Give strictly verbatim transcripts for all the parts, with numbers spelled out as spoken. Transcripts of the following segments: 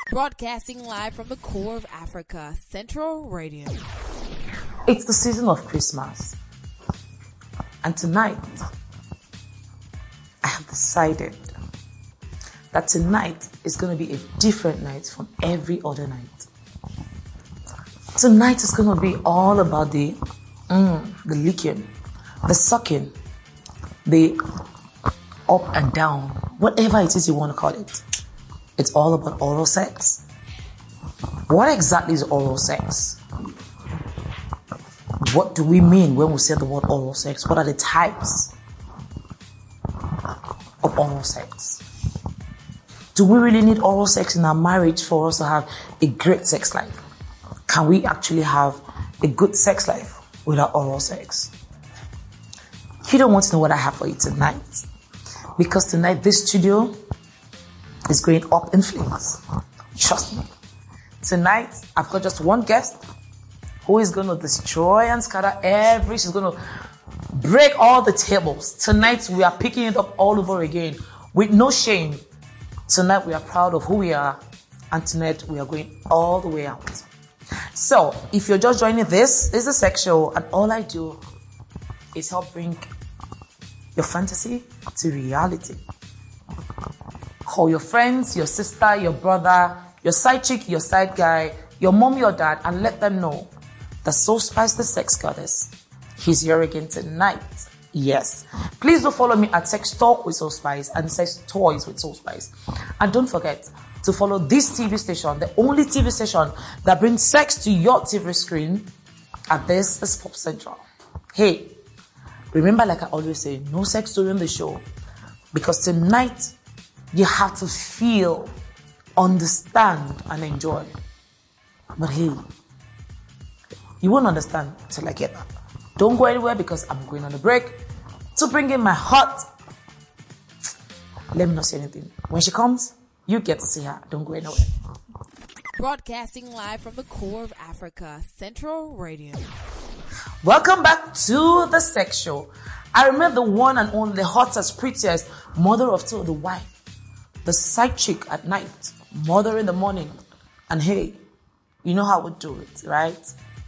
Broadcasting live from the core of Africa, Central Radio. It's the season of Christmas. And tonight, I have decided that tonight is going to be a different night from every other night. Tonight is going to be all about the, mm, the licking, the sucking, the up and down, whatever it is you want to call it. It's all about oral sex. What exactly is oral sex? What do we mean when we say the word oral sex? What are the types of oral sex? Do we really need oral sex in our marriage for us to have a great sex life? Can we actually have a good sex life without oral sex? You don't want to know what I have for you tonight. Because tonight this studio is going up in flames. Trust me. Tonight, I've got just one guest who is going to destroy and scatter every, she's going to break all the tables. Tonight, we are picking it up all over again with no shame. Tonight, we are proud of who we are. And tonight, we are going all the way out. So, if you're just joining this, this is a sex show, and all I do is help bring your fantasy to reality. Call your friends, your sister, your brother, your side chick, your side guy, your mom, your dad, and let them know that Soul Spice, the sex goddess, he's here again tonight. Yes. Please do follow me at Sex Talk with Soul Spice and Sex Toys with Soul Spice. And don't forget to follow this T V station, the only T V station that brings sex to your T V screen. And this is Pop Central. Hey, remember, like I always say, no sex during the show. Because tonight, you have to feel, understand, and enjoy. But hey, you won't understand till I get up. Don't go anywhere because I'm going on a break to bring in my hot. Let me not say anything. When she comes, you get to see her. Don't go anywhere. Broadcasting live from the core of Africa, Central Radio. Welcome back to the sex show. I remember the one and only, the hottest, prettiest, mother of two, the wife. The side chick at night, mother in the morning. And hey, you know how we do it, right?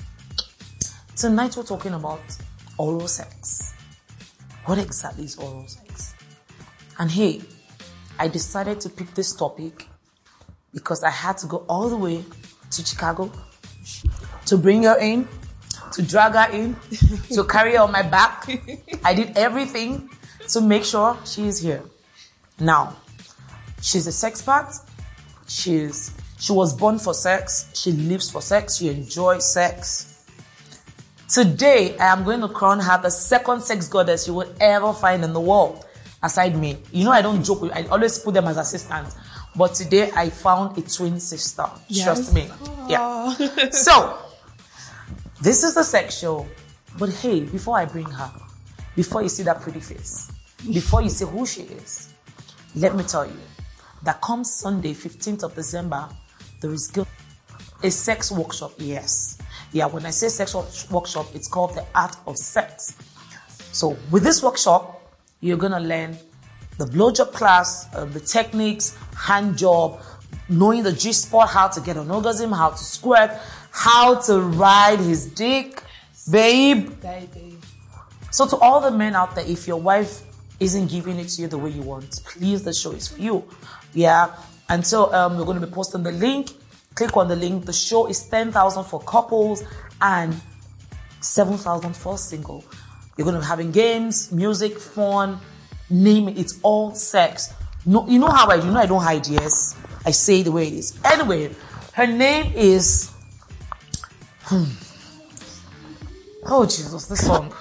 Tonight we're talking about oral sex. What exactly is oral sex? And hey, I decided to pick this topic because I had to go all the way to Chicago to bring her in, to drag her in, to carry her on my back. I did everything to make sure she is here. Now, she's a sex part. She's she was born for sex. She lives for sex. She enjoys sex. Today, I am going to crown her the second sex goddess you will ever find in the world, aside me. You know, I don't joke with. I always put them as assistants. But today, I found a twin sister. Yes. Trust me. Aww. Yeah. So, this is the sex show. But hey, before I bring her, before you see that pretty face, before you see who she is, let me tell you that comes Sunday, fifteenth of December, there is a sex workshop. Yes. Yeah, when I say sex workshop, it's called the Art of Sex. So with this workshop, you're going to learn the blowjob class, uh, the techniques, hand job, knowing the G-spot, how to get an orgasm, how to squirt, how to ride his dick, babe. Baby. So to all the men out there, if your wife isn't giving it to you the way you want, please, the show is for you. Yeah. And so um, we're going to be posting the link. Click on the link. The show is ten thousand for couples and seven thousand for single. You're going to be having games, music, fun, name it. It's all sex. No, you know how I do. You know I don't hide, yes. I say it the way it is. Anyway, her name is... Hmm. Oh, Jesus, this song.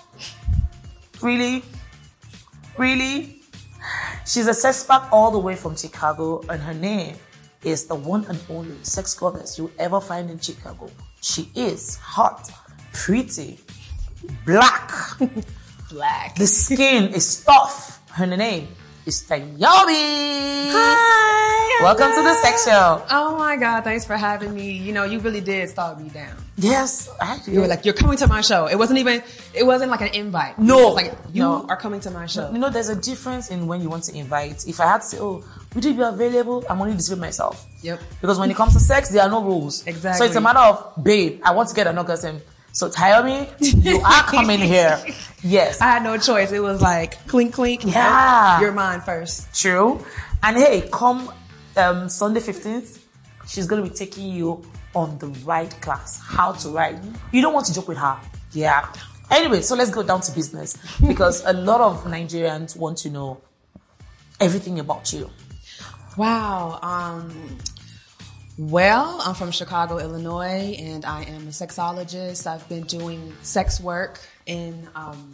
Really? Really? She's a sex pack all the way from Chicago, and her name is the one and only sex goddess you'll ever find in Chicago. She is hot, pretty, black. Black. The skin is tough. Her name is Tayobi. Hi. Welcome to the sex show. Oh my God, thanks for having me. You know, you really did stalk me down. Yes, actually. You were like, you're coming to my show. It wasn't even, it wasn't like an invite. No. It was like, you no. are coming to my show. You know, there's a difference in when you want to invite. If I had to say, oh, Would you be available? I'm only deceiving myself. Yep. Because when it comes to sex, there are no rules. Exactly. So it's a matter of, babe, I want to get an orgasm. So tell me, you are coming here. Yes. I had no choice. It was like clink, clink. Yeah. You're mine first. True. And hey, come um, Sunday fifteenth, she's going to be taking you on the ride class. How to ride. You don't want to joke with her. Yeah. Anyway, so let's go down to business. Because a lot of Nigerians want to know everything about you. Wow. Um, well, I'm from Chicago, Illinois, and I am a sexologist. I've been doing sex work in um,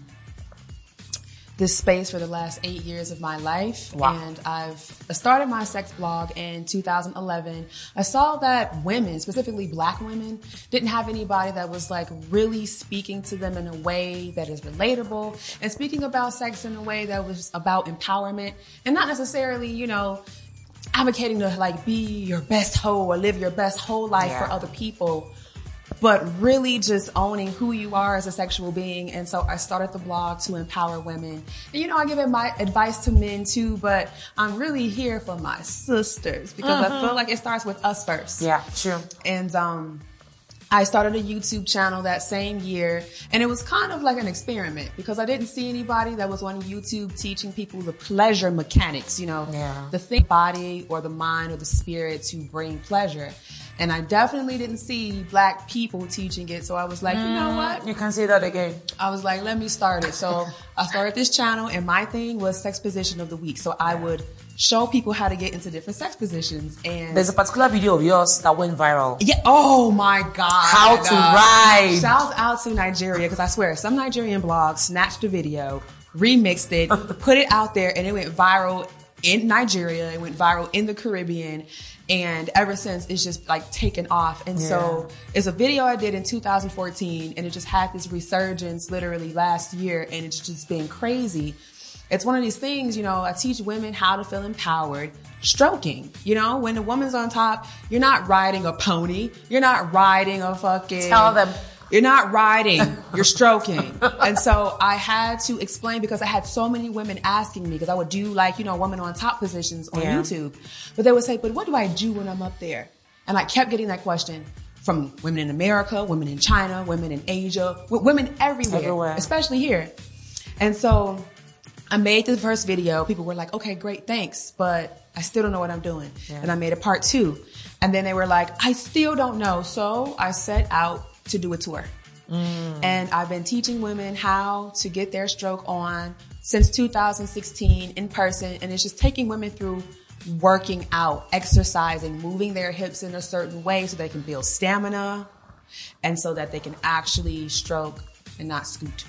this space for the last eight years of my life. Wow. And I've started my sex blog in two thousand eleven. I saw that women, specifically black women, didn't have anybody that was like really speaking to them in a way that is relatable and speaking about sex in a way that was about empowerment and not necessarily, you know, advocating to like be your best hoe or live your best whole life Yeah. for other people, but really just owning who you are as a sexual being. And so I started the blog to empower women. And you know, I give my advice to men too, but I'm really here for my sisters because Mm-hmm. I feel like it starts with us first. Yeah, true. And um I started a YouTube channel that same year, and it was kind of like an experiment because I didn't see anybody that was on YouTube teaching people the pleasure mechanics, you know, Yeah. the thing, body or the mind or the spirit to bring pleasure. And I definitely didn't see black people teaching it. So I was like, you know what? You can say that again. I was like, let me start it. So I started this channel, and my thing was sex position of the week. So I would show people how to get into different sex positions. And There's a particular video of yours that went viral. yeah. Oh my God. How to ride. Shout out to Nigeria, because I swear some Nigerian blog snatched the video, remixed it, put it out there, and it went viral in Nigeria. It went viral in the Caribbean. And ever since, it's just like taken off. And Yeah. so it's a video I did in two thousand fourteen, and it just had this resurgence literally last year, and it's just been crazy. It's one of these things, you know, I teach women how to feel empowered stroking. You know, when the woman's on top, you're not riding a pony. You're not riding a fucking... Tell them. You're not riding, you're stroking. And so I had to explain because I had so many women asking me, because I would do like, you know, women on top positions on Yeah. YouTube. But they would say, but what do I do when I'm up there? And I kept getting that question from women in America, women in China, women in Asia, w- women everywhere, Everywhere. especially here. And so I made the first video. People were like, okay, great, thanks. But I still don't know what I'm doing. Yeah. And I made a part two. And then they were like, I still don't know. So I set out to do a tour. Mm. And I've been teaching women how to get their stroke on since two thousand sixteen in person. And it's just taking women through working out, exercising, moving their hips in a certain way so they can build stamina and so that they can actually stroke and not scoot.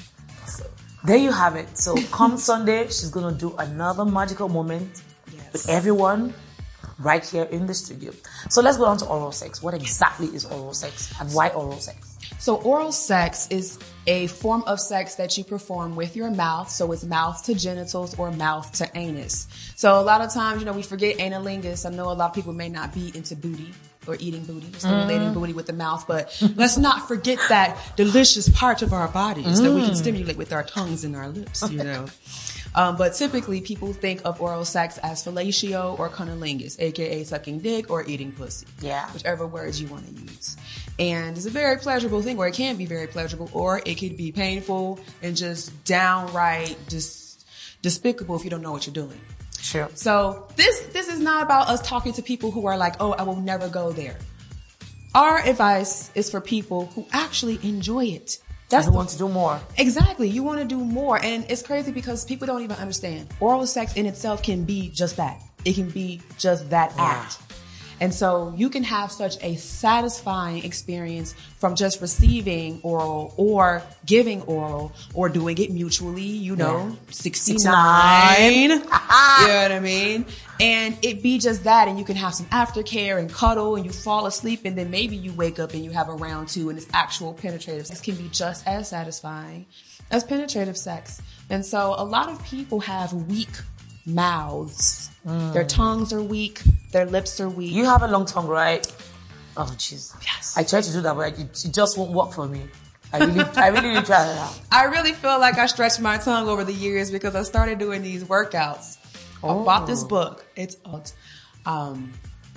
There you have it. So come Sunday, she's going to do another magical moment Yes. with everyone right here in the studio. So let's go on to oral sex. What exactly is oral sex and why oral sex? So oral sex is a form of sex that you perform with your mouth. So it's mouth to genitals or mouth to anus. So a lot of times, you know, we forget analingus. I know a lot of people may not be into booty or eating booty, stimulating mm. booty with the mouth, but let's not forget that delicious part of our bodies mm. that we can stimulate with our tongues and our lips, you know. Um, but typically people think of oral sex as fellatio or cunnilingus, aka sucking dick or eating pussy. Yeah. Whichever words you want to use. And it's a very pleasurable thing, or it can be very pleasurable, or it could be painful and just downright just despicable if you don't know what you're doing. Sure. So this, this is not about us talking to people who are like, oh, I will never go there. Our advice is for people who actually enjoy it. That's who want to do more. Exactly. You want to do more. And it's crazy because people don't even understand. Oral sex in itself can be just that. It can be just that Yeah. act. And so you can have such a satisfying experience from just receiving oral or giving oral or doing it mutually, you know, Yeah. sixty-nine. You know what I mean? And it be just that, and you can have some aftercare and cuddle and you fall asleep, and then maybe you wake up and you have a round two and it's actual penetrative sex. Can be just as satisfying as penetrative sex. And so a lot of people have weak mouths. Mm. Their tongues are weak. Their lips are weak. You have a long tongue, right? Oh, jeez. Yes. I tried to do that, but it, it just won't work for me. I really, I really, really tried it out. I really feel like I stretched my tongue over the years because I started doing these workouts I bought this book. It's, um,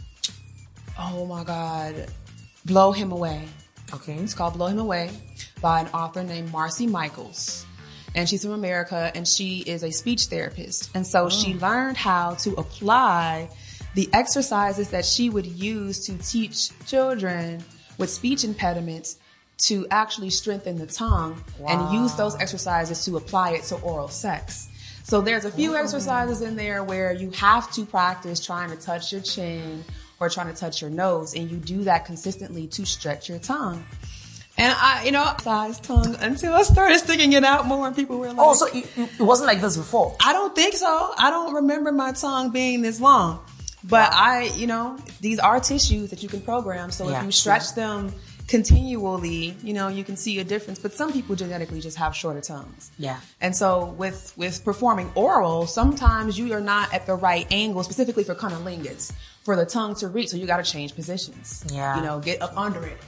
oh my God, Blow Him Away. Okay. It's called Blow Him Away by an author named Marcy Michaels. And she's from America, and she is a speech therapist. And so oh. she learned how to apply the exercises that she would use to teach children with speech impediments to actually strengthen the tongue wow. and use those exercises to apply it to oral sex. So there's a few exercises in there where you have to practice trying to touch your chin or trying to touch your nose, and you do that consistently to stretch your tongue. And I, you know, size tongue until I started sticking it out more, and people were like, "Oh, so it, it wasn't like this before?" I don't think so. I don't remember my tongue being this long. But wow. I, you know, these are tissues that you can program. So yeah, if you stretch yeah. them continually, you know, you can see a difference. But some people genetically just have shorter tongues. Yeah. And so with, with performing oral, sometimes you are not at the right angle, specifically for cunnilingus, for the tongue to reach. So you got to change positions. Yeah. You know, get up under it.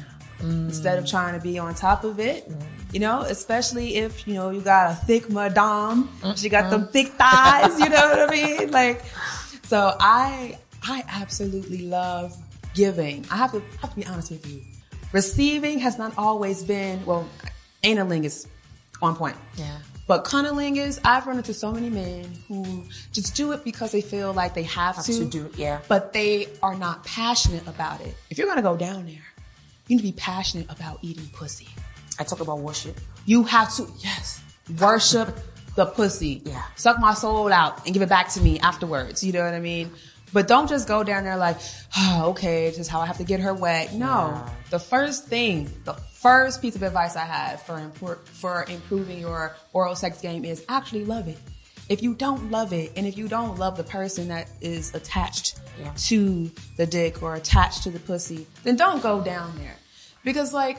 Mm. Instead of trying to be on top of it, mm. you know, especially if, you know, you got a thick madame, mm-hmm. she got them thick thighs, you know what I mean? Like, so I, I absolutely love giving. I have to, have to be honest with you. Receiving has not always been, well, analingus on point. Yeah. But cunnilingus, I've run into so many men who just do it because they feel like they have, have to, to do it, yeah. But they are not passionate about it. If you're going to go down there, you need to be passionate about eating pussy. I talk about worship. You have to, yes, worship the pussy. Yeah. Suck my soul out and give it back to me afterwards. You know what I mean? But don't just go down there like, oh, okay, this is how I have to get her wet. No. Yeah. The first thing, the first piece of advice I have for impor- for improving your oral sex game is actually love it. If you don't love it, and if you don't love the person that is attached yeah. to the dick or attached to the pussy, then don't go down there. Because like,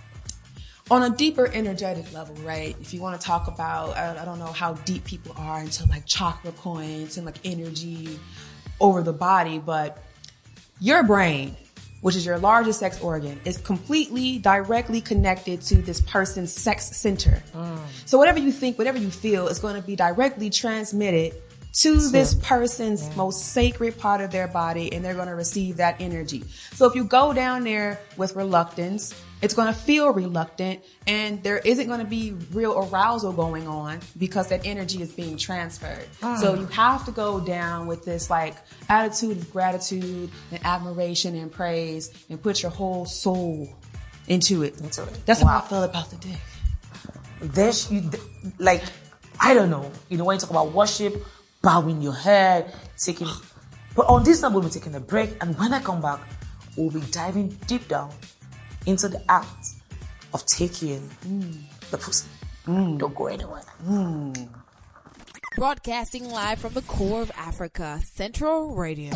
on a deeper energetic level, right? If you want to talk about, I, I don't know how deep people are into like chakra points and like energy over the body, but your brain, which is your largest sex organ, is completely directly connected to this person's sex center. Mm. So whatever you think, whatever you feel is going to be directly transmitted to so, this person's yeah. most sacred part of their body, and they're going to receive that energy. So if you go down there with reluctance, it's going to feel reluctant, and there isn't going to be real arousal going on because that energy is being transferred. Mm. So you have to go down with this like attitude of gratitude and admiration and praise, and put your whole soul into it. Into it. That's wow. how I feel about the dick. There's you like, I don't know. You know, when you talk about worship, bowing your head, taking, but on this night we'll be taking a break, and when I come back, we'll be diving deep down into the act of taking mm. the pussy. Mm. Don't go anywhere. Mm. Broadcasting live from the core of Africa, Central Radio.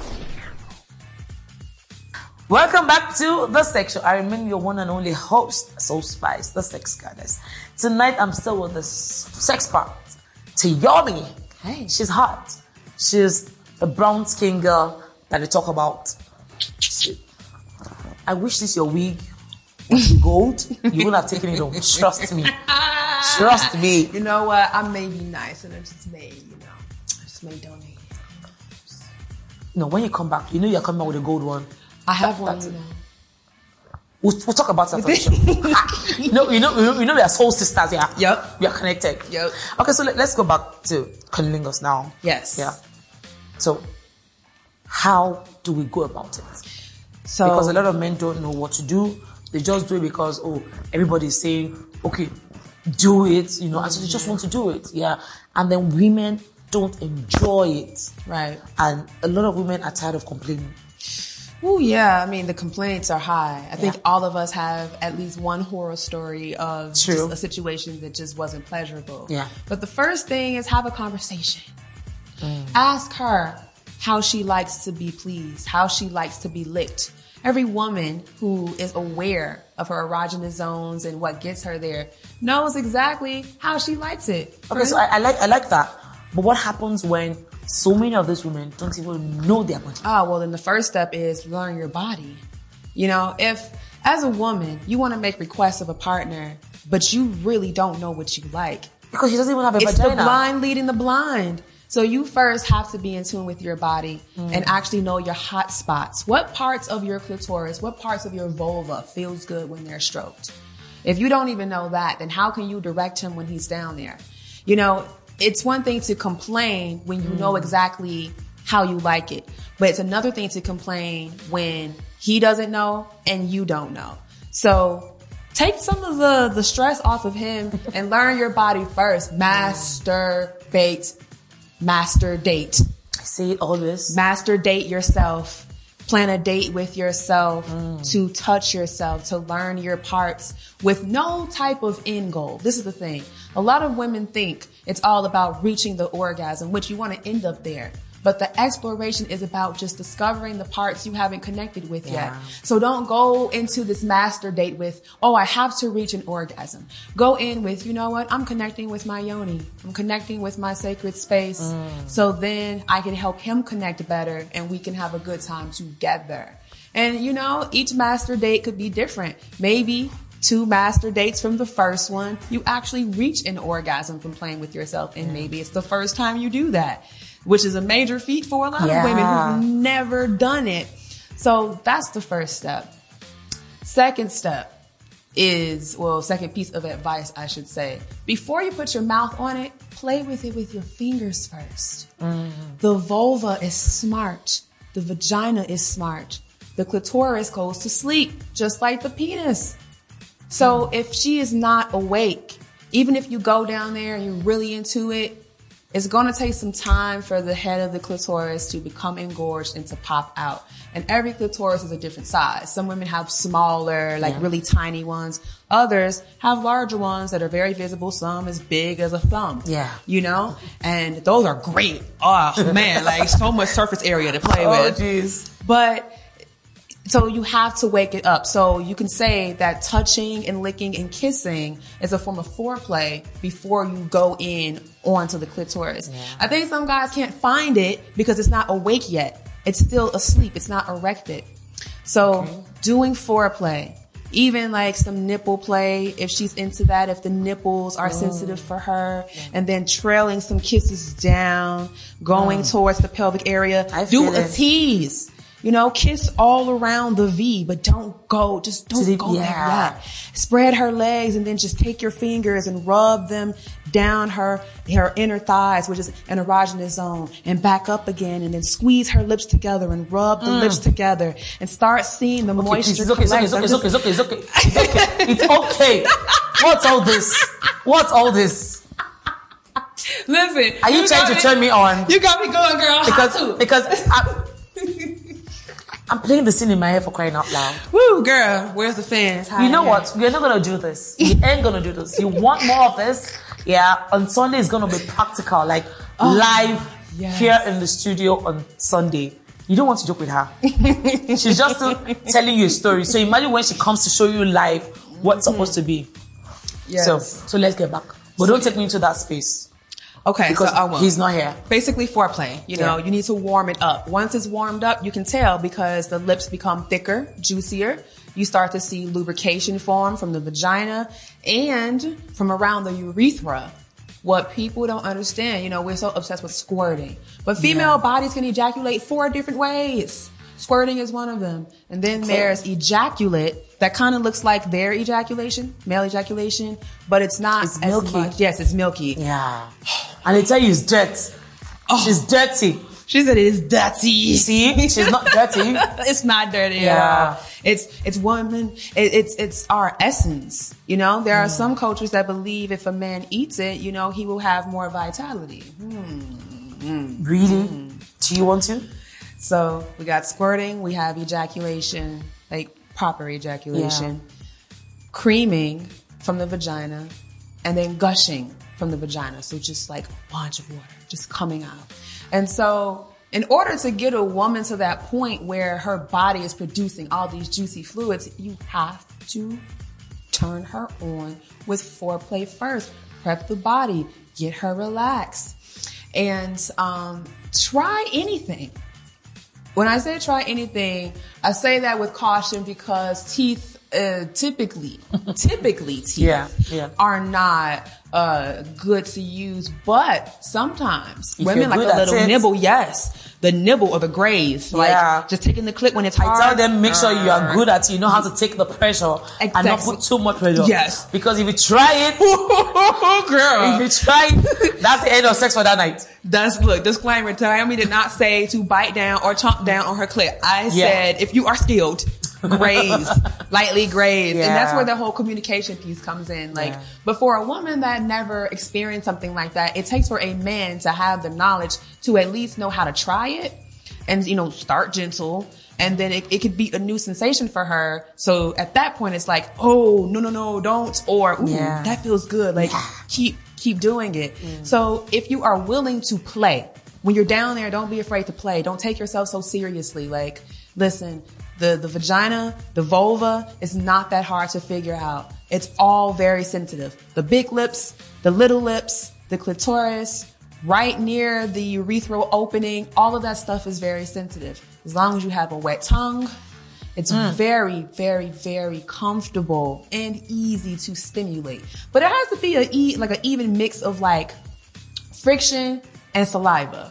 Welcome back to The Sex Show. I remain your one and only host, Soul Spice, the Sex Goddess. Tonight I'm still with the sex part. Tayomi. Hey. She's hot. She's a brown skin girl that they talk about. She, I wish this your wig was gold. You would have taken it home. Trust me. Trust me. You know what? I may be nice, and I just may, you know, I just may donate. No, when you come back, you know you're coming back with a gold one. I have that, one, you know. We'll, we'll talk about that on the show. you, know, you, know, you know we are soul sisters, yeah? Yep. We are connected. Yep. Okay, so let, let's go back to cunnilingus now. Yes. Yeah. So, how do we go about it? So, because a lot of men don't know what to do. They just do it because, oh, everybody is saying, okay, do it, you know, and so they just want to do it. Yeah. And then women don't enjoy it. Right. And a lot of women are tired of complaining. Oh yeah, I mean the complaints are high. I think yeah. all of us have at least one horror story of just a situation that just wasn't pleasurable. Yeah. But the first thing is have a conversation. Mm. Ask her how she likes to be pleased, how she likes to be licked. Every woman who is aware of her erogenous zones and what gets her there knows exactly how she likes it. Okay, right? so I, I like I like that. But what happens when so many of these women don't even know their body? Ah, well, then the first step is learn your body. You know, if as a woman you want to make requests of a partner, but you really don't know what you like, because she doesn't even have a it's vagina. It's the blind leading the blind. So you first have to be in tune with your body mm. and actually know your hot spots. What parts of your clitoris, what parts of your vulva feels good when they're stroked? If you don't even know that, then how can you direct him when he's down there? You know, it's one thing to complain when you mm. know exactly how you like it, but it's another thing to complain when he doesn't know and you don't know. So take some of the, the stress off of him and learn your body first. Masturbate. Master date. I say it always. Master date yourself. Plan a date with yourself mm. to touch yourself, to learn your parts with no type of end goal. This is the thing. A lot of women think it's all about reaching the orgasm, which you want to end up there. But the exploration is about just discovering the parts you haven't connected with yeah. yet. So don't go into this master date with, oh, I have to reach an orgasm. Go in with, you know what? I'm connecting with my yoni. I'm connecting with my sacred space. Mm. So then I can help him connect better and we can have a good time together. And you know, each master date could be different. Maybe two master dates from the first one, you actually reach an orgasm from playing with yourself. And maybe it's the first time you do that, which is a major feat for a lot yeah. of women who've never done it. So that's the first step. Second step is, well, second piece of advice, I should say. Before you put your mouth on it, play with it with your fingers first. Mm. The vulva is smart. The vagina is smart. The clitoris goes to sleep, just like the penis. So mm. if she is not awake, even if you go down there and you're really into it, it's going to take some time for the head of the clitoris to become engorged and to pop out. And every clitoris is a different size. Some women have smaller, like yeah. really tiny ones. Others have larger ones that are very visible. Some as big as a thumb. Yeah. You know? And those are great. Oh, man, like so much surface area to play oh, with. Oh, jeez. But so you have to wake it up. So you can say that touching and licking and kissing is a form of foreplay before you go in onto the clitoris. Yeah. I think some guys can't find it because it's not awake yet. It's still asleep. It's not erected. So okay. doing foreplay, even like some nipple play, if she's into that, if the nipples are oh. sensitive for her, yeah. and then trailing some kisses down, going oh. towards the pelvic area. I do a it. tease. You know, kiss all around the V, but don't go, just don't the, go yeah. like that. Spread her legs and then just take your fingers and rub them down her, her inner thighs, which is an erogenous zone, and back up again, and then squeeze her lips together and rub the mm. lips together and start seeing the okay, moisture. It's okay, it's okay, it's okay, it's okay, it's okay, it's okay, it's okay. It's okay. What's all this? What's all this? Listen. Are you, you trying to me, turn me on? You got me going, girl. Because, because I, I'm playing the scene in my head for crying out loud. Woo, girl. Where's the fans? Hi, you know what? We're not going to do this. We ain't going to do this. You want more of this? Yeah. On Sunday, it's going to be practical. Like, oh, live yes. here in the studio on Sunday. You don't want to joke with her. She's just still telling you a story. So imagine when she comes to show you live what's mm-hmm. supposed to be. Yes. So, so let's get back. But don't take me into that space. Okay, because so I won't. He's not here. Basically foreplay. You know, yeah. you need to warm it up. Once it's warmed up, you can tell because the lips become thicker, juicier. You start to see lubrication form from the vagina and from around the urethra. What people don't understand, you know, we're so obsessed with squirting. But female yeah. bodies can ejaculate four different ways. Squirting is one of them. And then okay. there's ejaculate that kind of looks like their ejaculation, male ejaculation, but it's not it's as milky. much. Yes, it's milky. Yeah. And they tell you it's dirt. Oh. She's dirty. She said it is dirty. See? She's not dirty. It's not dirty yeah. at all. It's, it's woman, it, it's, it's our essence. You know, there mm. are some cultures that believe if a man eats it, you know, he will have more vitality. Hmm. Mm. Really? Mm. Do you want to? So we got squirting, we have ejaculation, like proper ejaculation, yeah. creaming from the vagina, and then gushing from the vagina. So just like a bunch of water just coming out. And so in order to get a woman to that point where her body is producing all these juicy fluids, you have to turn her on with foreplay first. Prep the body, get her relaxed, and um, try anything. When I say try anything, I say that with caution because teeth uh, typically, typically teeth Yeah, yeah. are not uh, good to use, but sometimes If women you're like good a at little it. nibble. Yes, the nibble or the graze, like Yeah. just taking the clip when it's I hard. tell them, make sure you are good at it. You know how to take the pressure and not Exactly. put too much pressure. Yes. Because if you try it, Girl, if you try it, that's the end of sex for that night. that's look. Disclaimer: Naomi did not say to bite down or chomp down on her clit. I Yeah. said if you are skilled, graze, lightly graze, Yeah. and that's where the whole communication piece comes in. Like, Yeah. but for a woman that never experienced something like that, it takes for a man to have the knowledge to at least know how to try it, and you know, start gentle. And then it, it could be a new sensation for her. So at that point, it's like, oh, no, no, no, don't. Or, ooh, Yeah. that feels good. Like, keep, keep doing it. So if you are willing to play, when you're down there, don't be afraid to play. Don't take yourself so seriously. Like, listen, the, the vagina, the vulva is not that hard to figure out. It's all very sensitive. The big lips, the little lips, the clitoris, right near the urethral opening, all of that stuff is very sensitive. As long as you have a wet tongue, it's very, very, very comfortable and easy to stimulate. But it has to be a e- like an even mix of like friction and saliva.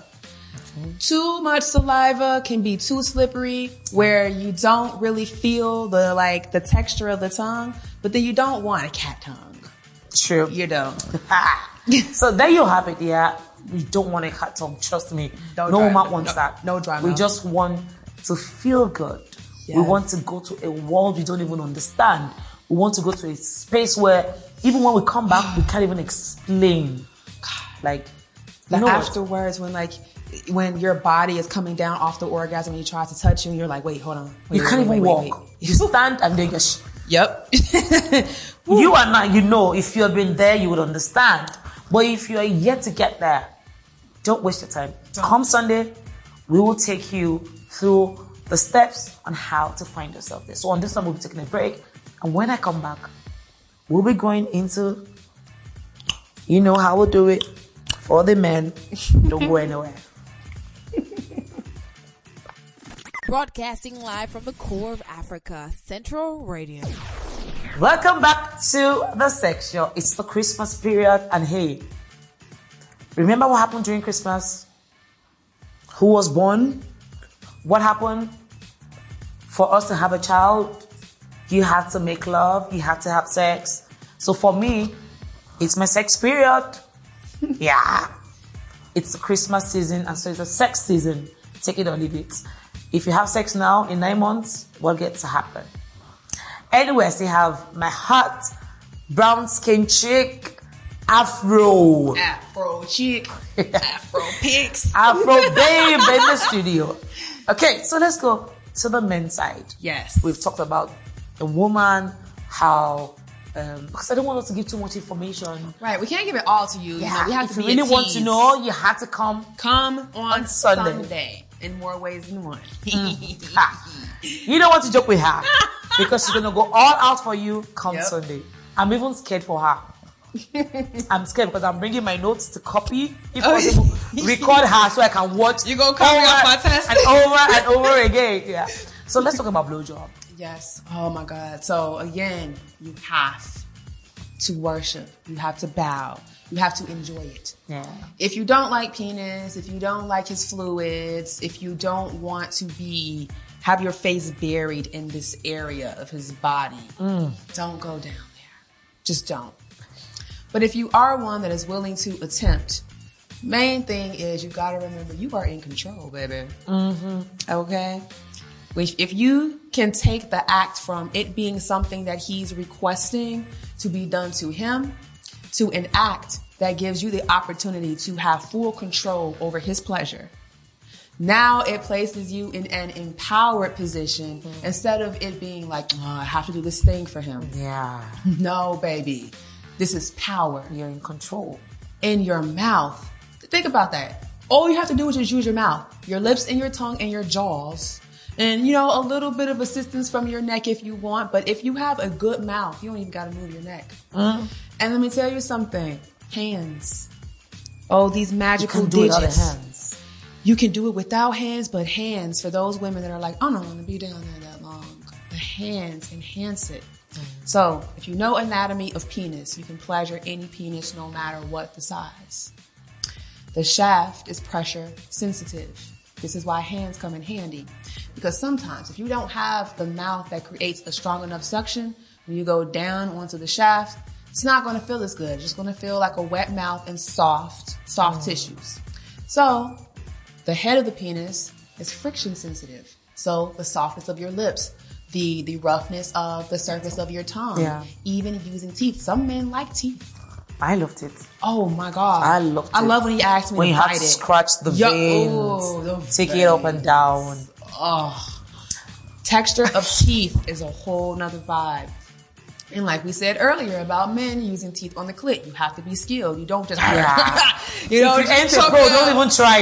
Too much saliva can be too slippery where you don't really feel the like the texture of the tongue, but then you don't want a cat tongue. True. You don't. So there you have it, yeah. We don't want a cat tongue, trust me. No no dry woman mouth. wants No- that. no dry We mouth. just want to feel good. We Yes. want to go to a world we don't even understand. We want to go to a space where even when we come back, we can't even explain. Like, The you know what? afterwards when like when your body is coming down off the orgasm and he tries to touch you and you're like, wait, hold on. Wait, You wait, can't wait, even wait, walk. wait, wait. You stand and then you sh- Yep. You are not, you know, if you have been there, you would understand. But if you are yet to get there, don't waste your time. Come Sunday, we will take you through the steps on how to find yourself there. So on this one, we'll be taking a break. And when I come back, we'll be going into, you know how we'll do it for the men. Don't go anywhere. Broadcasting live from the core of Africa, Central Radio. Welcome back to the sex show. It's the Christmas period, and hey, remember what happened during Christmas? Who was born? What happened? For us to have a child, you have to make love, you have to have sex. So for me, it's my sex period. Yeah. It's the Christmas season, and so it's a sex season. Take it or leave it. If you have sex now, in nine months, what gets to happen? Anyway, I still have my hot, brown skin chick, Afro. Afro chick, Afro pics. Afro babe in the studio. Okay, so let's go to the men's side. Yes. We've talked about the woman, how, um, because I don't want us to give too much information. Right, we can't give it all to you. Yeah, You know, we have if to you be a really want to tease. know, you have to come. Come on, On Sunday. Sunday. In more ways than one. Ah, you don't want to joke with her because she's gonna go all out for you come Yep. Sunday. I'm even scared for her. I'm scared because I'm bringing my notes to copy, if Oh. possible, record her so I can watch. You gonna copy over off my test? and over and over again. Yeah. So let's talk about blowjob. Yes. Oh my God. So again, you have to worship. You have to bow. You have to enjoy it. Yeah. If you don't like penis, if you don't like his fluids, if you don't want to be, have your face buried in this area of his body, don't go down there. Just don't. But if you are one that is willing to attempt, main thing is you gotta remember you are in control, baby. Mm-hmm. Okay? Which if you can take the act from it being something that he's requesting to be done to him, to an act that gives you the opportunity to have full control over his pleasure. Now it places you in an empowered position mm. instead of it being like, oh, I have to do this thing for him. Yeah. No, baby. This is power. You're in control. In your mouth. Think about that. All you have to do is just use your mouth, your lips and your tongue and your jaws. And, you know, a little bit of assistance from your neck if you want. But if you have a good mouth, you don't even got to move your neck. Mm. And let me tell you something. Hands. Oh, these magical you can do digits. it without hands. You can do it without hands, but hands for those women that are like, I don't want to be down there that long. the hands enhance it. So if you know anatomy of penis, you can pleasure any penis no matter what the size. The shaft is pressure sensitive. This is why hands come in handy. Because sometimes if you don't have the mouth that creates a strong enough suction, when you go down onto the shaft, it's not going to feel as good. It's just going to feel like a wet mouth and soft, soft mm. tissues. So the head of the penis is friction sensitive. So the softness of your lips, the, the roughness of the surface of your tongue, yeah. even using teeth. Some men like teeth. I loved it. Oh my God. I loved it. I love when he asked me when to you have bite to it. scratch the Yo- veins, oh, the take veins. it up and down. Oh, texture of teeth is a whole nother vibe. And like we said earlier about men using teeth on the clit, you have to be skilled. You don't just, Yeah. you know, if you enter, bro, don't even try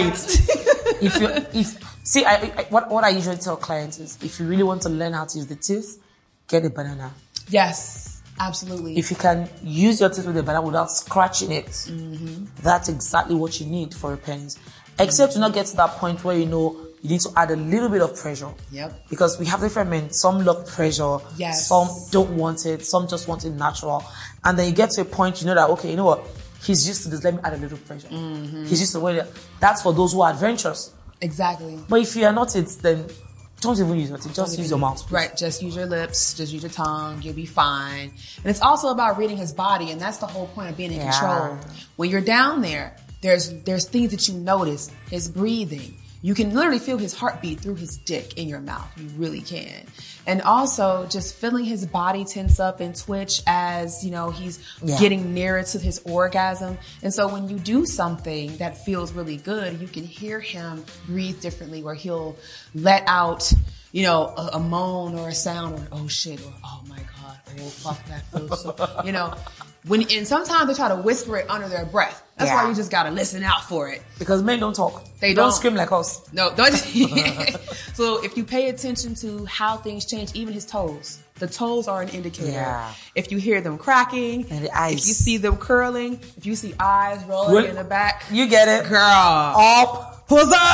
it. if you, if, see, I, I, what, what I usually tell clients is, if you really want to learn how to use the teeth, get a banana. Yes, absolutely. If you can use your teeth with a banana without scratching it, mm-hmm. that's exactly what you need for a penis. Except mm-hmm. to not get to that point where, you know, you need to add a little bit of pressure. Yep. Because we have different men. Some love pressure. Yes. Some don't want it. Some just want it natural. And then you get to a point, you know that, okay, you know what? He's used to this. Let me add a little pressure. Mm-hmm. He's used to the way that. That's for those who are adventurous. Exactly. But if you are not it, then don't even use your teeth. Just use your mouth. Please. Right. Just use your lips. Just use your tongue. You'll be fine. And it's also about reading his body. And that's the whole point of being in yeah. control. When you're down there, there's, there's things that you notice. His breathing. You can literally feel his heartbeat through his dick in your mouth. You really can. And also just feeling his body tense up and twitch as, you know, he's yeah. getting nearer to his orgasm. And so when you do something that feels really good, you can hear him breathe differently, where he'll let out, you know, a, a moan or a sound, or oh shit, or oh my God, oh fuck, that feels so, you know. When, and sometimes they try to whisper it under their breath. That's yeah. why you just gotta listen out for it. Because men don't talk. They don't, don't scream like us. No, don't. So if you pay attention to how things change, even his toes, the toes are an indicator. Yeah. If you hear them cracking, and the eyes. If you see them curling, if you see eyes rolling what? in the back, you get it, girl. Up,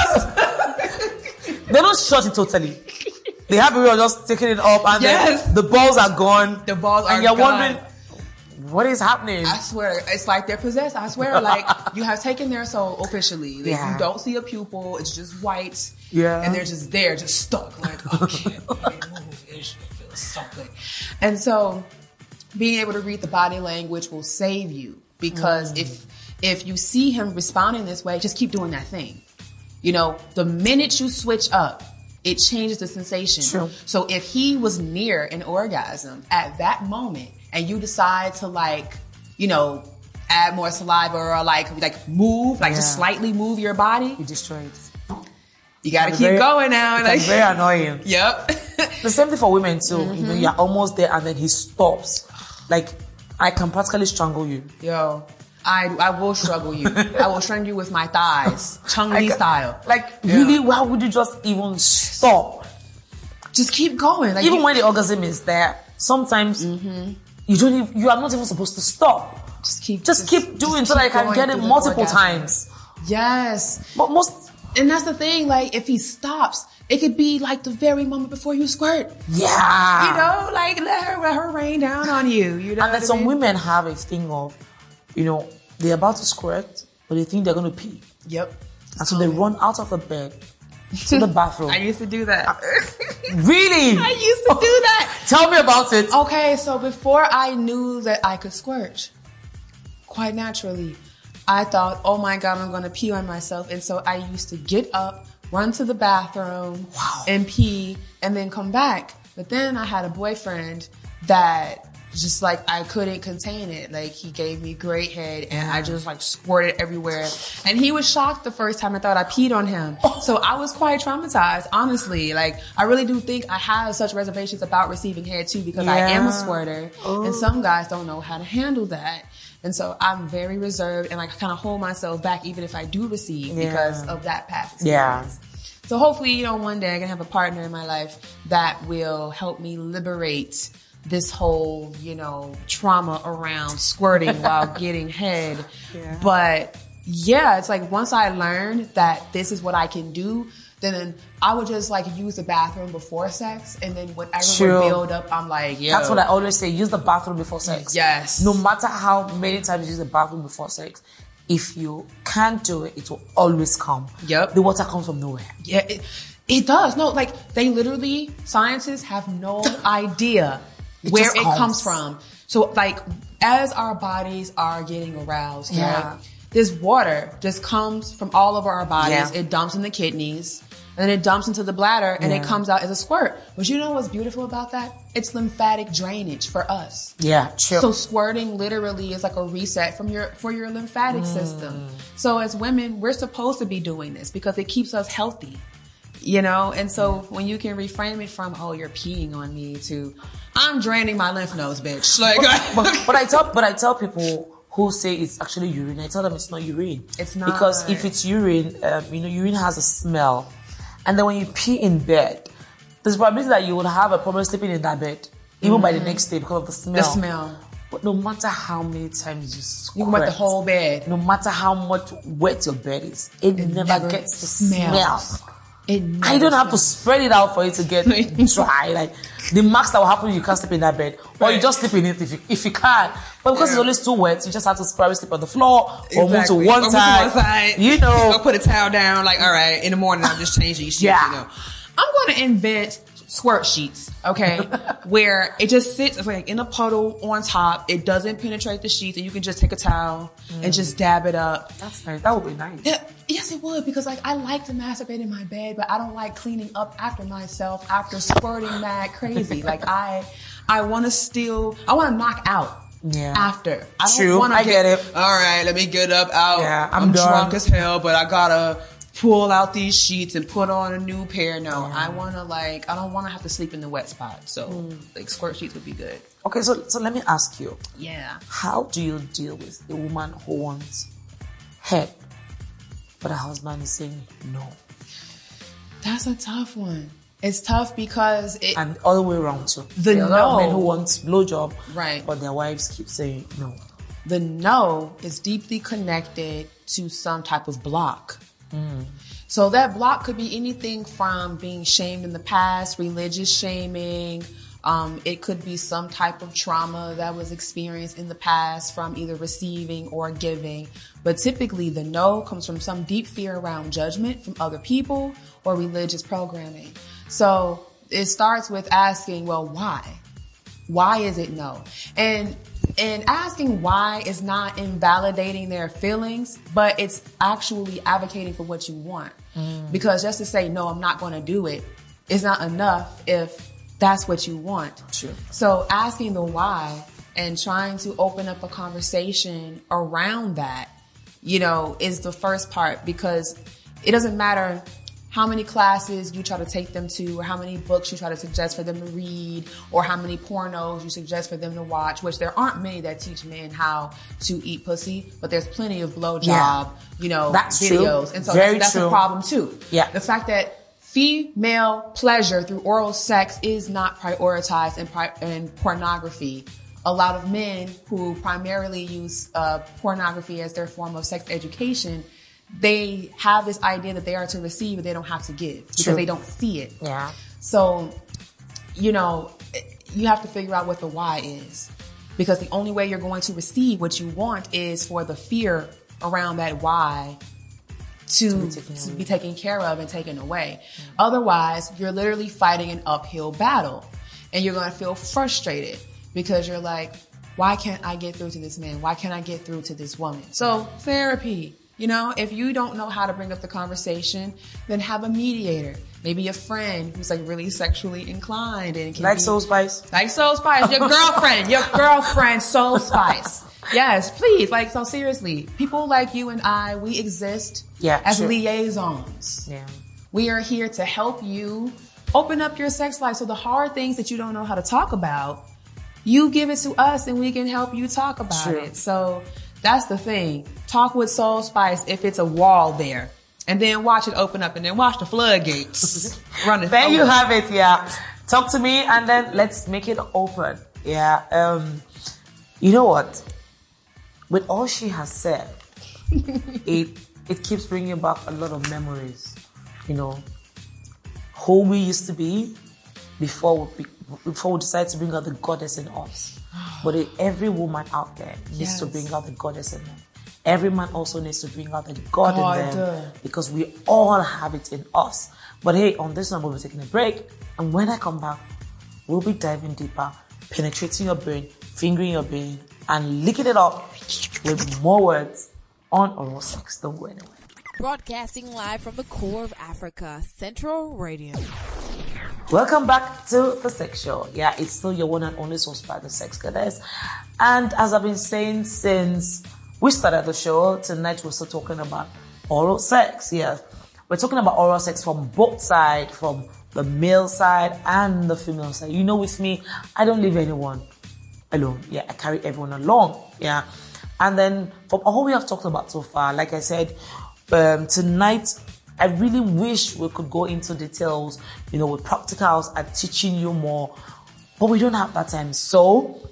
huzzas. They don't shut it totally. They have a way of just taking it up, and yes. then the balls are gone. The balls are and you're gone. wondering, what is happening? I swear, it's like they're possessed. I swear, like you have taken their soul officially. Like, yeah. You don't see a pupil; it's just white. Yeah, and they're just there, just stuck. Like, oh, I can't, I can't move. It feels so good. And so, being able to read the body language will save you, because mm. if if you see him responding this way, just keep doing that thing. You know, the minute you switch up, it changes the sensation. True. So if he was near an orgasm at that moment, and you decide to, like, you know, add more saliva, or like like move, like yeah. just slightly move your body, you destroy it. You gotta it's keep very, going now. It's like, very annoying. Yep. The same thing for women too. Mm-hmm. You know, you're almost there and then he stops. Like, I can practically strangle you. Yo, I I will struggle you. I will strangle you with my thighs, Chung Li style. Like, yeah. really, why would you just even stop? Just keep going. Like, even you, when the orgasm is there, sometimes mm-hmm. you don't even, you are not even supposed to stop. Just keep, just, just keep doing just so that I can get it multiple times. Yes. But most, and that's the thing, like, if he stops, it could be like the very moment before you squirt. Yeah. You know, like, let her, let her rain down on you. You know, and then some mean? women have a thing of, you know, they're about to squirt, but they think they're going to pee. Yep. And so they run out of the bed to the bathroom. I used to do that. Really? I used to do that. Tell me about it. Okay, so before I knew that I could squirt, quite naturally, I thought, oh my God, I'm going to pee on myself. And so I used to get up, run to the bathroom, wow. and pee, and then come back. But then I had a boyfriend that just, like, I couldn't contain it. Like, he gave me great head, and I just, like, squirted everywhere. And he was shocked the first time I thought I peed on him. So I was quite traumatized, honestly. Like, I really do think I have such reservations about receiving head too, because yeah. I am a squirter, oh. and some guys don't know how to handle that. And so I'm very reserved, and I kind of hold myself back even if I do receive yeah. because of that past experience. Yeah. So hopefully, you know, one day I can have a partner in my life that will help me liberate this whole, you know, trauma around squirting while getting head. Yeah. But yeah, it's like once I learned that this is what I can do, then I would just like use the bathroom before sex, and then whatever True. would build up, I'm like, yeah. That's what I always say. Use the bathroom before sex. Yes. No matter how many times you use the bathroom before sex, if you can't do it, it will always come. Yep. The water comes from nowhere. Yeah, it, it does. No, like they literally, scientists have no idea It where just it comes. comes from. So like, as our bodies are getting aroused, Yeah. right, this water just comes from all over our bodies. Yeah. It dumps in the kidneys, and then it dumps into the bladder, and Yeah. it comes out as a squirt. But you know what's beautiful about that? It's lymphatic drainage for us. Yeah, true. So squirting literally is like a reset from your for your lymphatic Mm. system. So as women, we're supposed to be doing this because it keeps us healthy. You know, and so when you can reframe it from, oh, you're peeing on me, to I'm draining my lymph nodes, bitch. Like, but, but I tell, but I tell people who say it's actually urine. I tell them it's not urine. It's not. Because if it's urine, um, you know, urine has a smell, and then when you pee in bed, there's probability that you will have a problem sleeping in that bed, even mm-hmm. by the next day because of the smell. The smell. But no matter how many times you squirt, you wet the whole bed. No matter how much wet your bed is, it, it never, never gets the smells. smell. It I don't have to spread it out for it to get dry. Like the max that will happen, you can't sleep in that bed, or right. you just sleep in it if you if you can. But because yeah. it's always too wet, you just have to probably sleep on the floor or exactly. move to one or side. Move to one side. You know, go put a towel down. Like, all right, in the morning I'll just change these sheets. Yeah. You know, I'm going to invent squirt sheets, okay, where it just sits it's like in a puddle on top. It doesn't penetrate the sheets, and you can just take a towel mm. and just dab it up. That's nice. That would be nice. Yeah, yes, it would, because like I like to masturbate in my bed, but I don't like cleaning up after myself after squirting mad crazy. Like I, I want to still, I want to knock out. Yeah. After. I don't True. want to I get, get it. All right, let me get up out. Yeah, I'm, I'm done. drunk as hell, but I gotta pull out these sheets and put on a new pair. No, yeah. I want to like, I don't want to have to sleep in the wet spot. So mm. like squirt sheets would be good. Okay, so so let me ask you. Yeah. How do you deal with a woman who wants head, but her husband is saying no? That's a tough one. It's tough because it... And all the way around too. The there are no. a lot of men who want blowjob, right, but their wives keep saying no. The no is deeply connected to some type of block. Mm. So that block could be anything from being shamed in the past, religious shaming. Um, it could be some type of trauma that was experienced in the past from either receiving or giving. But typically the no comes from some deep fear around judgment from other people or religious programming. So it starts with asking, well, why? Why is it no? And And asking why is not invalidating their feelings, but it's actually advocating for what you want. Mm. Because just to say, no, I'm not going to do it is not enough if that's what you want. Sure. So asking the why and trying to open up a conversation around that, you know, is the first part, because it doesn't matter how many classes you try to take them to, or how many books you try to suggest for them to read, or how many pornos you suggest for them to watch, which there aren't many that teach men how to eat pussy, but there's plenty of blowjob, yeah. you know, that's videos. True. And so Very that's, that's true. a problem too. Yeah. The fact that female pleasure through oral sex is not prioritized in, pri- in pornography. A lot of men who primarily use uh, pornography as their form of sex education, they have this idea that they are to receive, but they don't have to give because True. they don't see it. Yeah. So, you know, you have to figure out what the why is, because the only way you're going to receive what you want is for the fear around that why to, to, be, taken to be taken care of and taken away. Mm-hmm. Otherwise, you're literally fighting an uphill battle, and you're going to feel frustrated because you're like, why can't I get through to this man? Why can't I get through to this woman? So therapy. You know, if you don't know how to bring up the conversation, then have a mediator. Maybe a friend who's like really sexually inclined and can like be, Soul Spice. Like Soul Spice. Your girlfriend, your girlfriend, Soul Spice. Yes, please. Like, so seriously, people like you and I, we exist yeah, as true. liaisons. Yeah. We are here to help you open up your sex life. So the hard things that you don't know how to talk about, you give it to us and we can help you talk about True. it. So that's the thing. Talk with Soul Spice if it's a wall there, and then watch it open up, and then watch the floodgates run it. There over. you have it. Yeah. Talk to me, and then let's make it open. Yeah. Um, you know what? With all she has said, it it keeps bringing back a lot of memories. You know, who we used to be before we, before we decide to bring out the goddess in us. But every woman out there needs Yes. to bring out the goddess in them. Every man also needs to bring out the God, God, in them uh. because we all have it in us. But hey, on this one, we'll be taking a break. And when I come back, we'll be diving deeper, penetrating your brain, fingering your brain, and licking it up with more words on oral sex. Don't go anywhere. Broadcasting live from the core of Africa, Central Radio. Welcome back to The Sex Show. Yeah, it's still your one and only source by The Sex Goddess. And as I've been saying since we started the show, tonight we're still talking about oral sex. Yeah, we're talking about oral sex from both sides, from the male side and the female side. You know, with me, I don't leave anyone alone. Yeah, I carry everyone along. Yeah. And then from all we have talked about so far, like I said, um, tonight, I really wish we could go into details, you know, with practicals and teaching you more, but we don't have that time. So,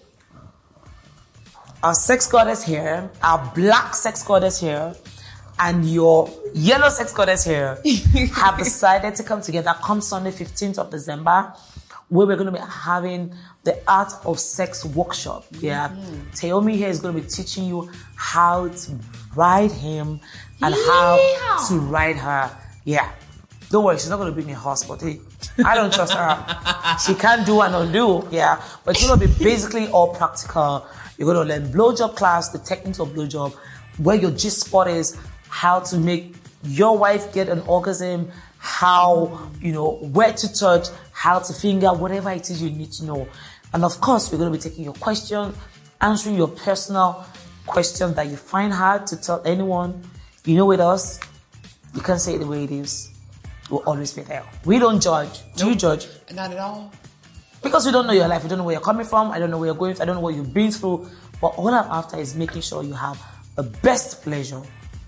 our sex goddess here, our black sex goddess here, and your yellow sex goddess here have decided to come together come Sunday, fifteenth of December, where we're going to be having the Art of Sex workshop. Yeah. Mm-hmm. Taomi here is going to be teaching you how to ride him and yeah. how to ride her. Yeah. Don't worry, she's not going to bring a horse, but hey, I don't trust her. She can't do and undo. Yeah. But it's going to be basically all practical. You're going to learn blowjob class, the techniques of blowjob, where your G spot is, how to make your wife get an orgasm, how, you know, where to touch, how to finger, whatever it is you need to know. And of course, we're going to be taking your questions, answering your personal questions that you find hard to tell anyone. You know, with us, you can't say it the way it is. We'll always be there. We don't judge. Do Nope. you judge? Not at all. Because we don't know your life. We don't know where you're coming from. I don't know where you're going through. I don't know what you've been through. But all I'm after is making sure you have the best pleasure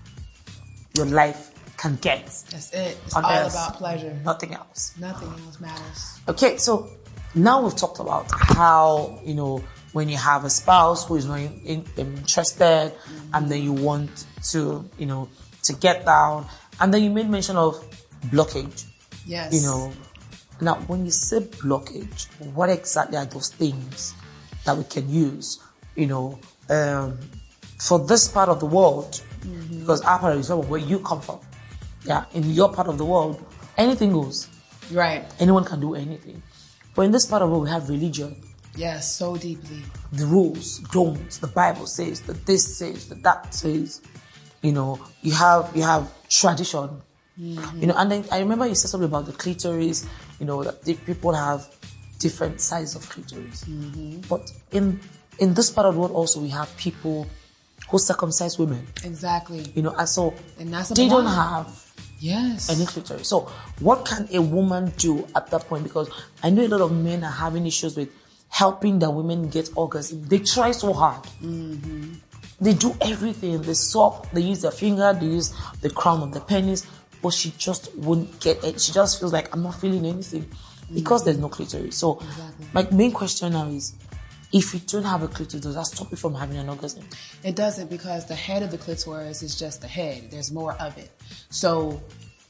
your life can get. That's it. It's On all earth. about pleasure. Nothing else. Nothing else matters. Okay, so now we've talked about how, you know, when you have a spouse who is not in, in, interested, mm-hmm. and then you want to, you know, to get down, and then you made mention of blockage. Yes. You know, now when you say blockage, what exactly are those things that we can use, you know, um, for this part of the world? Mm-hmm. Because our part is where you come from. Yeah, in your part of the world, anything goes. Right. Anyone can do anything. But in this part of the world, we have religion. Yes, so deeply. The rules, don't. The Bible says, that this says, that that says. You know, you have you have tradition. Mm-hmm. You know, and then I remember you said something about the clitoris. You know, that the people have different sizes of clitoris. Mm-hmm. But in in this part of the world also, we have people who circumcise women. Exactly. You know, and so and that's they don't have yes any clitoris. So what can a woman do at that point? Because I know a lot of men are having issues with helping the women get orgasm. They try so hard. Mm-hmm. They do everything. They suck, they use their finger, they use the crown of the penis, but she just won't get it. She just feels like, I'm not feeling anything because mm-hmm. there's no clitoris. So exactly. My main question now is, if you don't have a clitoris, does that stop you from having an orgasm? It doesn't, because the head of the clitoris is just the head. There's more of it. So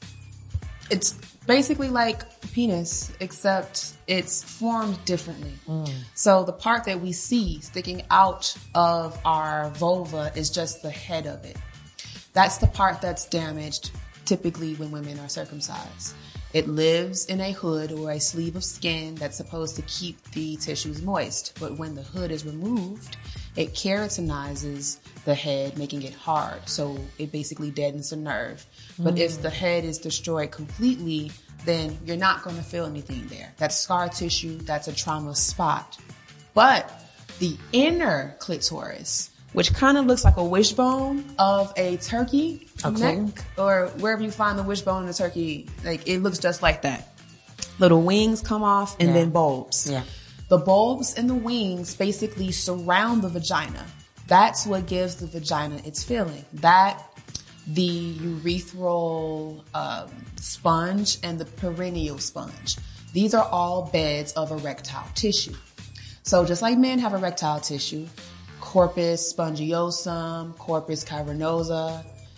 it's basically like a penis, except it's formed differently. Mm. So the part that we see sticking out of our vulva is just the head of it. That's the part that's damaged typically when women are circumcised. It lives in a hood or a sleeve of skin that's supposed to keep the tissues moist. But when the hood is removed, it keratinizes the head, making it hard. So it basically deadens the nerve. But mm. if the head is destroyed completely, then you're not going to feel anything there. That's scar tissue. That's a trauma spot. But the inner clitoris, which kind of looks like a wishbone of a turkey okay. neck, or wherever you find the wishbone in a turkey, like it looks just like that. Little wings come off and yeah. then bulbs. Yeah. The bulbs and the wings basically surround the vagina. That's what gives the vagina its feeling. That, the urethral um, sponge and the perineal sponge. These are all beds of erectile tissue. So just like men have erectile tissue, corpus spongiosum, corpus cavernosa,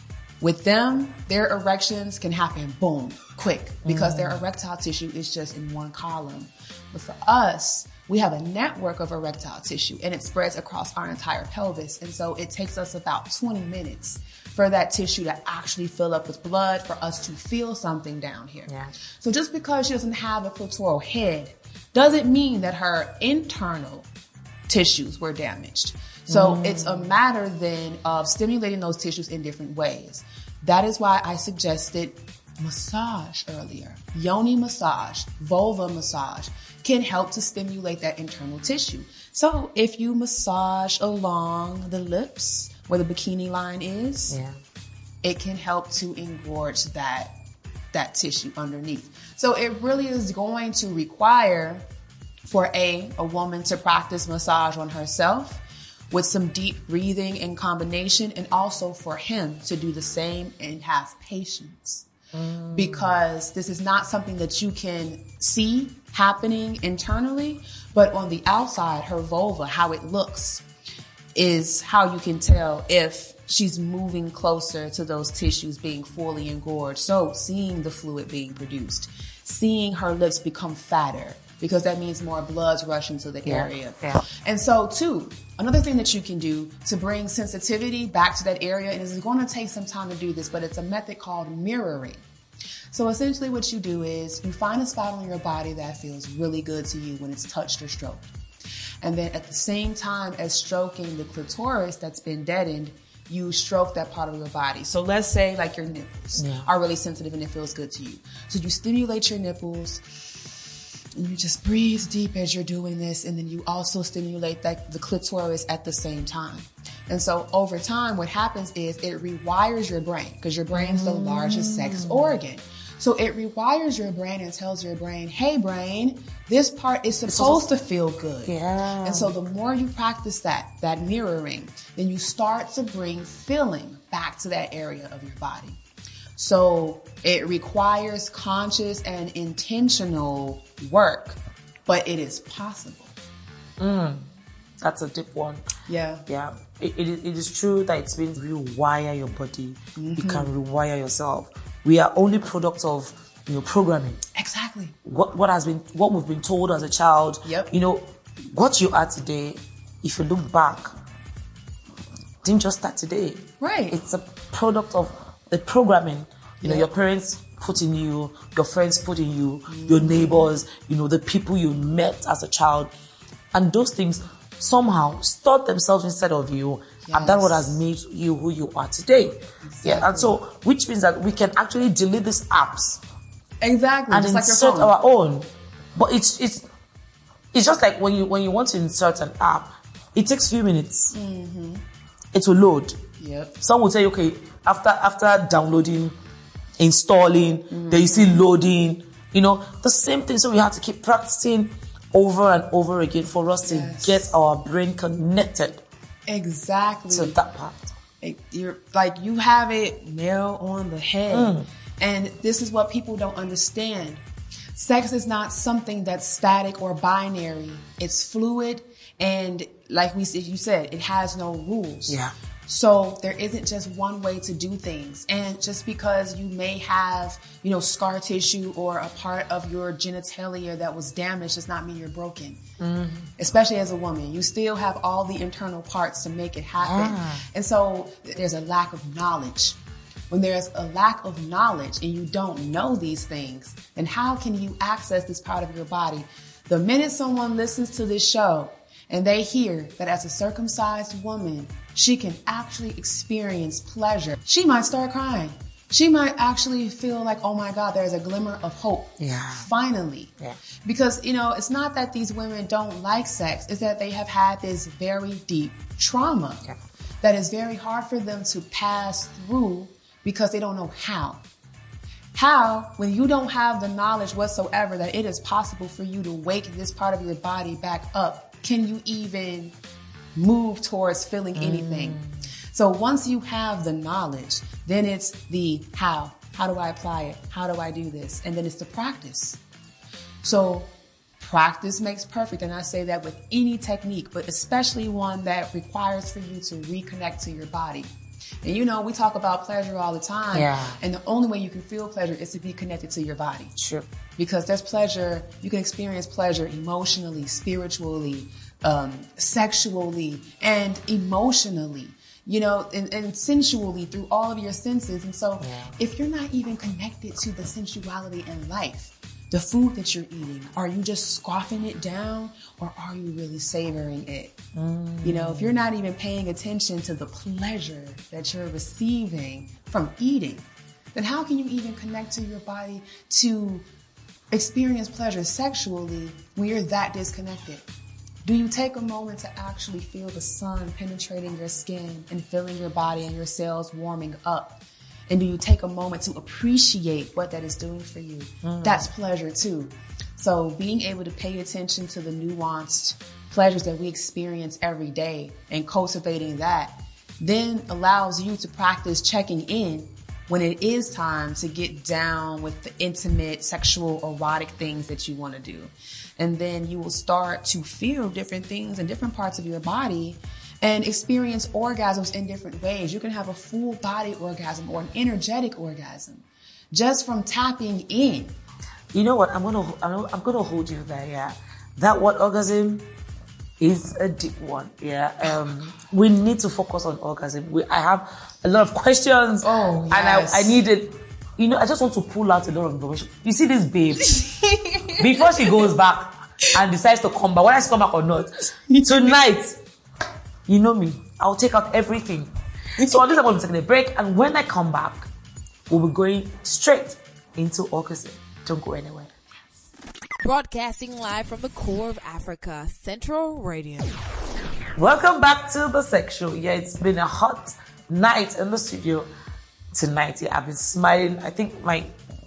With them, their erections can happen boom, quick, because mm. their erectile tissue is just in one column. But for us, we have a network of erectile tissue and it spreads across our entire pelvis. And so it takes us about twenty minutes for that tissue to actually fill up with blood for us to feel something down here. Yeah. So just because she doesn't have a clitoral head doesn't mean that her internal tissues were damaged. So mm. it's a matter then of stimulating those tissues in different ways. That is why I suggested massage earlier. Yoni massage, vulva massage can help to stimulate that internal tissue. So if you massage along the lips where the bikini line is, yeah. it can help to engorge that, that tissue underneath. So it really is going to require for a, a woman to practice massage on herself with some deep breathing in combination, and also for him to do the same and have patience. Mm. Because this is not something that you can see happening internally, but on the outside, her vulva, how it looks, is how you can tell if she's moving closer to those tissues being fully engorged. So seeing the fluid being produced, seeing her lips become fatter, because that means more blood's rushing to the yeah, area. Yeah. And so too, another thing that you can do to bring sensitivity back to that area, and it's going to take some time to do this, but it's a method called mirroring. So essentially what you do is you find a spot on your body that feels really good to you when it's touched or stroked. And then at the same time as stroking the clitoris that's been deadened, you stroke that part of your body. So let's say like your nipples yeah. are really sensitive and it feels good to you. So you stimulate your nipples and you just breathe deep as you're doing this. And then you also stimulate that, the clitoris at the same time. And so over time, what happens is it rewires your brain, because your brain's the largest sex organ. So it rewires your brain and tells your brain, hey brain, this part is supposed to feel good. Yeah. And so the more you practice that, that mirroring, then you start to bring feeling back to that area of your body. So it requires conscious and intentional work, but it is possible. Mm, that's a deep one. Yeah. Yeah. It, it, it is true that it's been rewire your body. Mm-hmm. You can rewire yourself. We are only products of, you know, programming. Exactly. What what has been what we've been told as a child. Yep. You know, what you are today, if you look back, didn't just start today. Right. It's a product of the programming. You know, yep. your parents put in you, your friends put in you, mm-hmm. your neighbors, you know, the people you met as a child. And those things somehow stored themselves inside of you. Yes. And that's what has made you who you are today. Exactly. Yeah. And so, which means that we can actually delete these apps. Exactly. And just insert like your phone. our own. But it's, it's, it's just like when you, when you want to insert an app, it takes a few minutes. Mm-hmm. It will load. Yep. Some will say, okay, after, after downloading, installing, mm-hmm. then you see loading, you know, the same thing. So we have to keep practicing over and over again for us to yes. get our brain connected. Exactly. To that part. It, you're like, you have it nail on the head. Mm. And this is what people don't understand. Sex is not something that's static or binary. It's fluid. And like we you said, it has no rules. Yeah. So there isn't just one way to do things. And just because you may have, you know, scar tissue or a part of your genitalia that was damaged does not mean you're broken. Mm-hmm. Especially as a woman, you still have all the internal parts to make it happen. Yeah. And so there's a lack of knowledge. When there's a lack of knowledge and you don't know these things, then how can you access this part of your body? The minute someone listens to this show and they hear that as a circumcised woman, she can actually experience pleasure, she might start crying. She might actually feel like, oh my God, there's a glimmer of hope. Yeah. Finally. Yeah. Because, you know, it's not that these women don't like sex. It's that they have had this very deep trauma yeah. that is very hard for them to pass through because they don't know how. How, when you don't have the knowledge whatsoever that it is possible for you to wake this part of your body back up, can you even move towards feeling anything? Mm. So once you have the knowledge, then it's the how. How do I apply it? How do I do this? And then it's the practice. So practice makes perfect. And I say that with any technique, but especially one that requires for you to reconnect to your body. And you know, we talk about pleasure all the time. Yeah. And the only way you can feel pleasure is to be connected to your body. Sure. Because there's pleasure, you can experience pleasure emotionally, spiritually, um, sexually, and emotionally, you know, and, and sensually through all of your senses. And so Yeah. if you're not even connected to the sensuality in life, the food that you're eating, are you just scoffing it down or are you really savoring it? Mm. You know, if you're not even paying attention to the pleasure that you're receiving from eating, then how can you even connect to your body to experience pleasure sexually when you're that disconnected? Do you take a moment to actually feel the sun penetrating your skin and filling your body and your cells warming up? And do you take a moment to appreciate what that is doing for you? Mm. That's pleasure too. So being able to pay attention to the nuanced pleasures that we experience every day and cultivating that then allows you to practice checking in when it is time to get down with the intimate, sexual, erotic things that you want to do. And then you will start to feel different things in different parts of your body and experience orgasms in different ways. You can have a full body orgasm or an energetic orgasm just from tapping in. You know what? I'm gonna I'm gonna hold you there. Yeah, that word orgasm is a deep one. Yeah, um, we need to focus on orgasm. We, I have a lot of questions. Oh, yes. And I, I needed, you know, I just want to pull out a lot of information. You see this babe before she goes back and decides to come back, whether she come back or not, tonight. You know me, I'll take out everything. So on this, I'm going to be taking a break. And when I come back, we'll be going straight into orgasm. Don't go anywhere. Broadcasting live from the core of Africa, Central Radio. Welcome back to the Sex Show. Yeah, it's been a hot night in the studio tonight. Yeah, I've been smiling. I think my,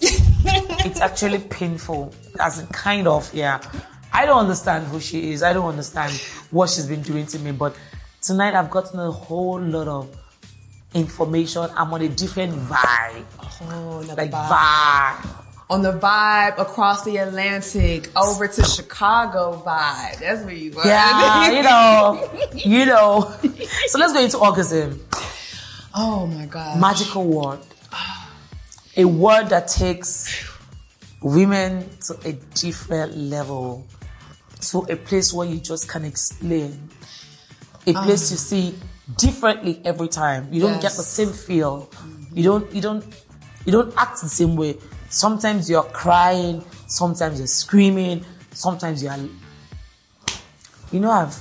it's actually painful. As in kind of, yeah. I don't understand who she is. I don't understand what she's been doing to me. But tonight I've gotten a whole lot of information. I'm on a different vibe. Oh, like vibe. vibe. On the vibe across the Atlantic over to Chicago vibe. That's where you are. Yeah, you know, you know. So let's go into orgasm. Oh my God. Magical word. A word that takes women to a different level. To a place where you just can't explain. A place um, you see differently every time. You don't yes. get the same feel. Mm-hmm. You don't, you don't, you don't act the same way. Sometimes you're crying. Sometimes you're screaming. Sometimes you're, you know, I've,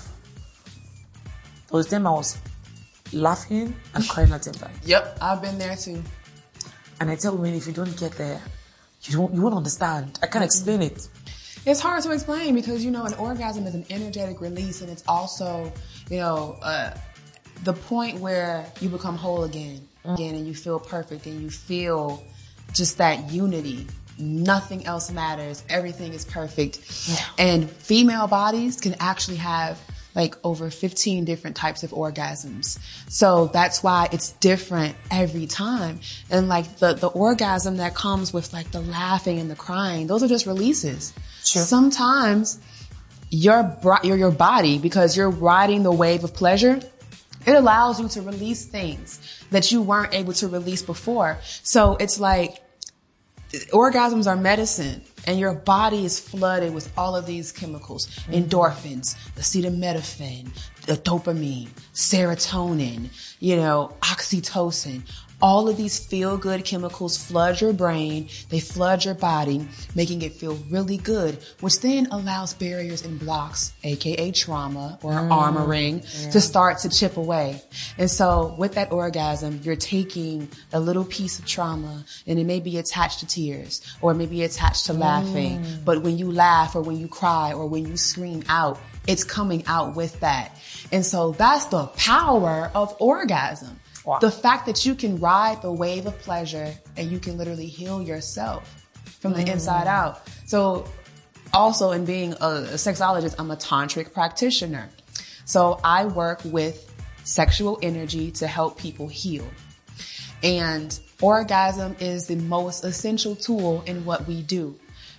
there was a time I was laughing and crying at the same time. Yep, I've been there too. And I tell women, if you don't get there, you don't, you won't understand. I can't mm-hmm. explain it. It's hard to explain because, you know, an orgasm is an energetic release, and it's also, you know, uh, the point where you become whole again, mm. again, and you feel perfect and you feel just that unity. Nothing else matters. Everything is perfect. Yeah. And female bodies can actually have like over fifteen different types of orgasms. So that's why it's different every time. And like the, the orgasm that comes with like the laughing and the crying, those are just releases. Sure. Sometimes your, your, your body, because you're riding the wave of pleasure, it allows you to release things that you weren't able to release before. So it's like orgasms are medicine, and your body is flooded with all of these chemicals, mm-hmm. endorphins, acetaminophen, the dopamine, serotonin, you know, oxytocin. All of these feel-good chemicals flood your brain. They flood your body, making it feel really good, which then allows barriers and blocks, aka trauma or mm, armoring, yeah. to start to chip away. And so with that orgasm, you're taking a little piece of trauma, and it may be attached to tears, or it may be attached to mm. laughing. But when you laugh or when you cry or when you scream out, it's coming out with that. And so that's the power of orgasm. Wow. The fact that you can ride the wave of pleasure and you can literally heal yourself from the mm. inside out. So also in being a, a sexologist, I'm a tantric practitioner. So I work with sexual energy to help people heal. And orgasm is the most essential tool in what we do.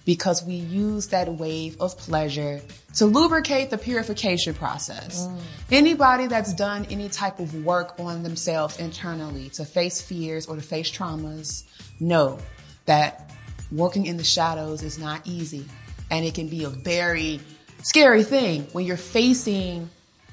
because we use that wave of pleasure to lubricate the purification process. Mm. Anybody that's done any type of work on themselves internally to face fears or to face traumas know that working in the shadows is not easy. And it can be a very scary thing when you're facing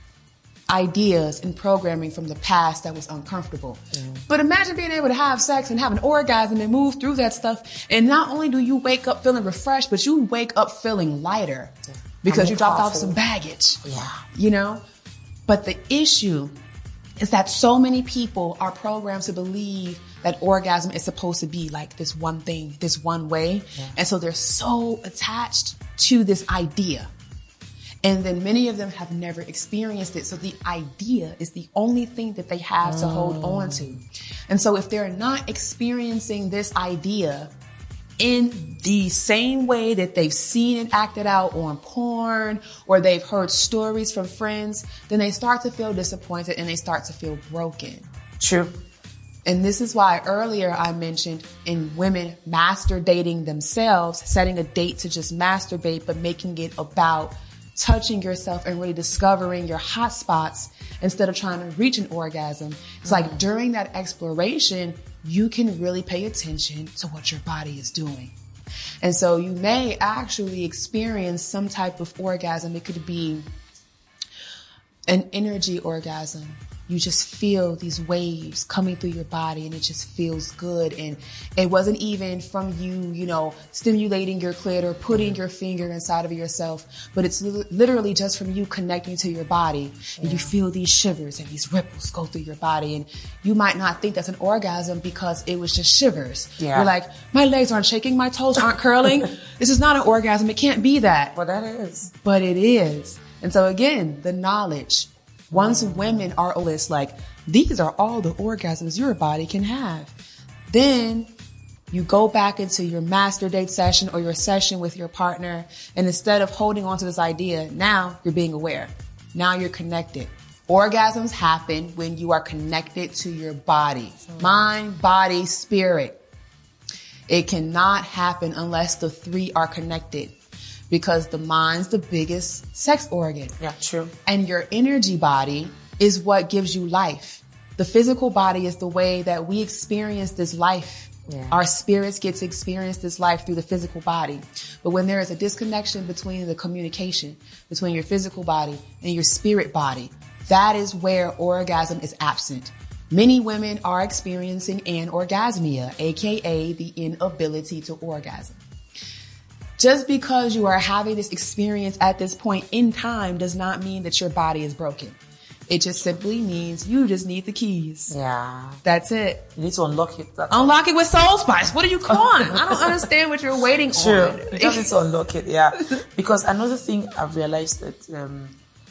ideas and programming from the past that was uncomfortable. Mm. But imagine being able to have sex and have an orgasm and move through that stuff. And not only do you wake up feeling refreshed, but you wake up feeling lighter yeah. because you dropped off some baggage. Yeah. You know? But the issue is that so many people are programmed to believe that orgasm is supposed to be like this one thing, this one way. Yeah. And so they're so attached to this idea. And then many of them have never experienced it. So the idea is the only thing that they have to hold on to. And so if they're not experiencing this idea in the same way that they've seen it acted out on porn or they've heard stories from friends, then they start to feel disappointed and they start to feel broken. True. And this is why earlier I mentioned in women master dating themselves, setting a date to just masturbate, but making it about touching yourself and really discovering your hot spots instead of trying to reach an orgasm. It's mm. like during that exploration, you can really pay attention to what your body is doing. And so you may actually experience some type of orgasm. It could be an energy orgasm. You just feel these waves coming through your body and it just feels good. And it wasn't even from you, you know, stimulating your clit or putting your finger inside of yourself, but it's li- literally just from you connecting to your body. And yeah. you feel these shivers and these ripples go through your body. And you might not think that's an orgasm because it was just shivers. Yeah. You're like, my legs aren't shaking, my toes aren't curling. This is not an orgasm. It can't be that. Well, that is. But it is. And so again, the knowledge. Once women are honest, like, these are all the orgasms your body can have, then you go back into your master date session or your session with your partner. And instead of holding on to this idea, now you're being aware. Now you're connected. Orgasms happen when you are connected to your body, mind, body, spirit. It cannot happen unless the three are connected. Because the mind's the biggest sex organ. Yeah, true. And your energy body is what gives you life. The physical body is the way that we experience this life. Yeah. Our spirits get to experience this life through the physical body. But when there is a disconnection between the communication between your physical body and your spirit body, that is where orgasm is absent. Many women are experiencing anorgasmia, aka the inability to orgasm. Just because you are having this experience at this point in time does not mean that your body is broken. It just simply means you just need the keys. Yeah. That's it. You need to unlock it. That's unlock all. It with Soul Spice. What are you calling? I don't understand what you're waiting sure. on. You just need to unlock it, yeah. Because another thing I've realized that um,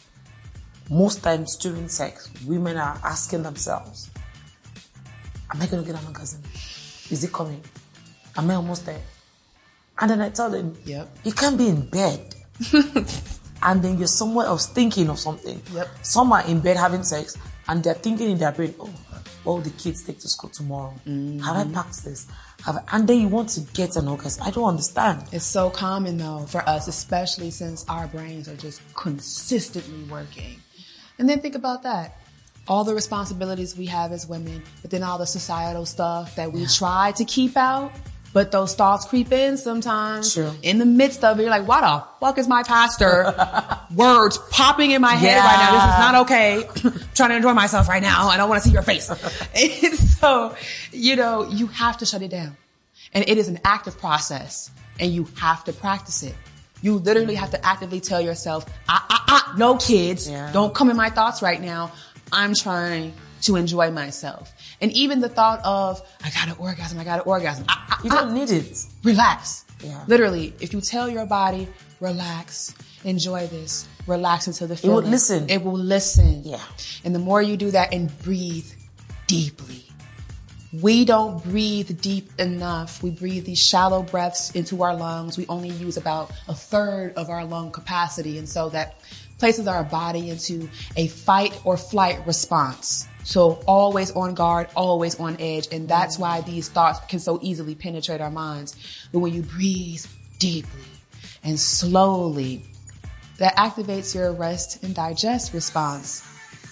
most times during sex, women are asking themselves, am I going to get an orgasm? Is it coming? Am I almost there? And then I tell them, yep. you can't be in bed. And then you're somewhere else thinking of something. Yep. Some are in bed having sex and they're thinking in their brain, oh, what will the kids take to school tomorrow? Mm-hmm. Have I packed this? Have I? And then you want to get an orgasm. I don't understand. It's so common though for us, especially since our brains are just consistently working. And then think about that. All the responsibilities we have as women, but then all the societal stuff that we yeah. try to keep out. But those thoughts creep in sometimes. True. In the midst of it, you're like, what the fuck is my pastor? Words popping in my head yeah. right now. This is not okay. I'm trying to enjoy myself right now. I don't want to see your face. And so, you know, you have to shut it down. And it is an active process. And you have to practice it. You literally have to actively tell yourself, ah, ah, ah, no kids. Yeah. Don't come in my thoughts right now. I'm trying to enjoy myself. And even the thought of, I got an orgasm, I got an orgasm. I, I, you don't need it. Relax. Yeah. Literally, if you tell your body, relax, enjoy this, relax into the feeling. It will listen. It will listen. Yeah. And the more you do that and breathe deeply. We don't breathe deep enough. We breathe these shallow breaths into our lungs. We only use about a third of our lung capacity. And so that places our body into a fight or flight response. So always on guard, always on edge. And that's why these thoughts can so easily penetrate our minds. But when you breathe deeply and slowly. That activates your rest and digest response,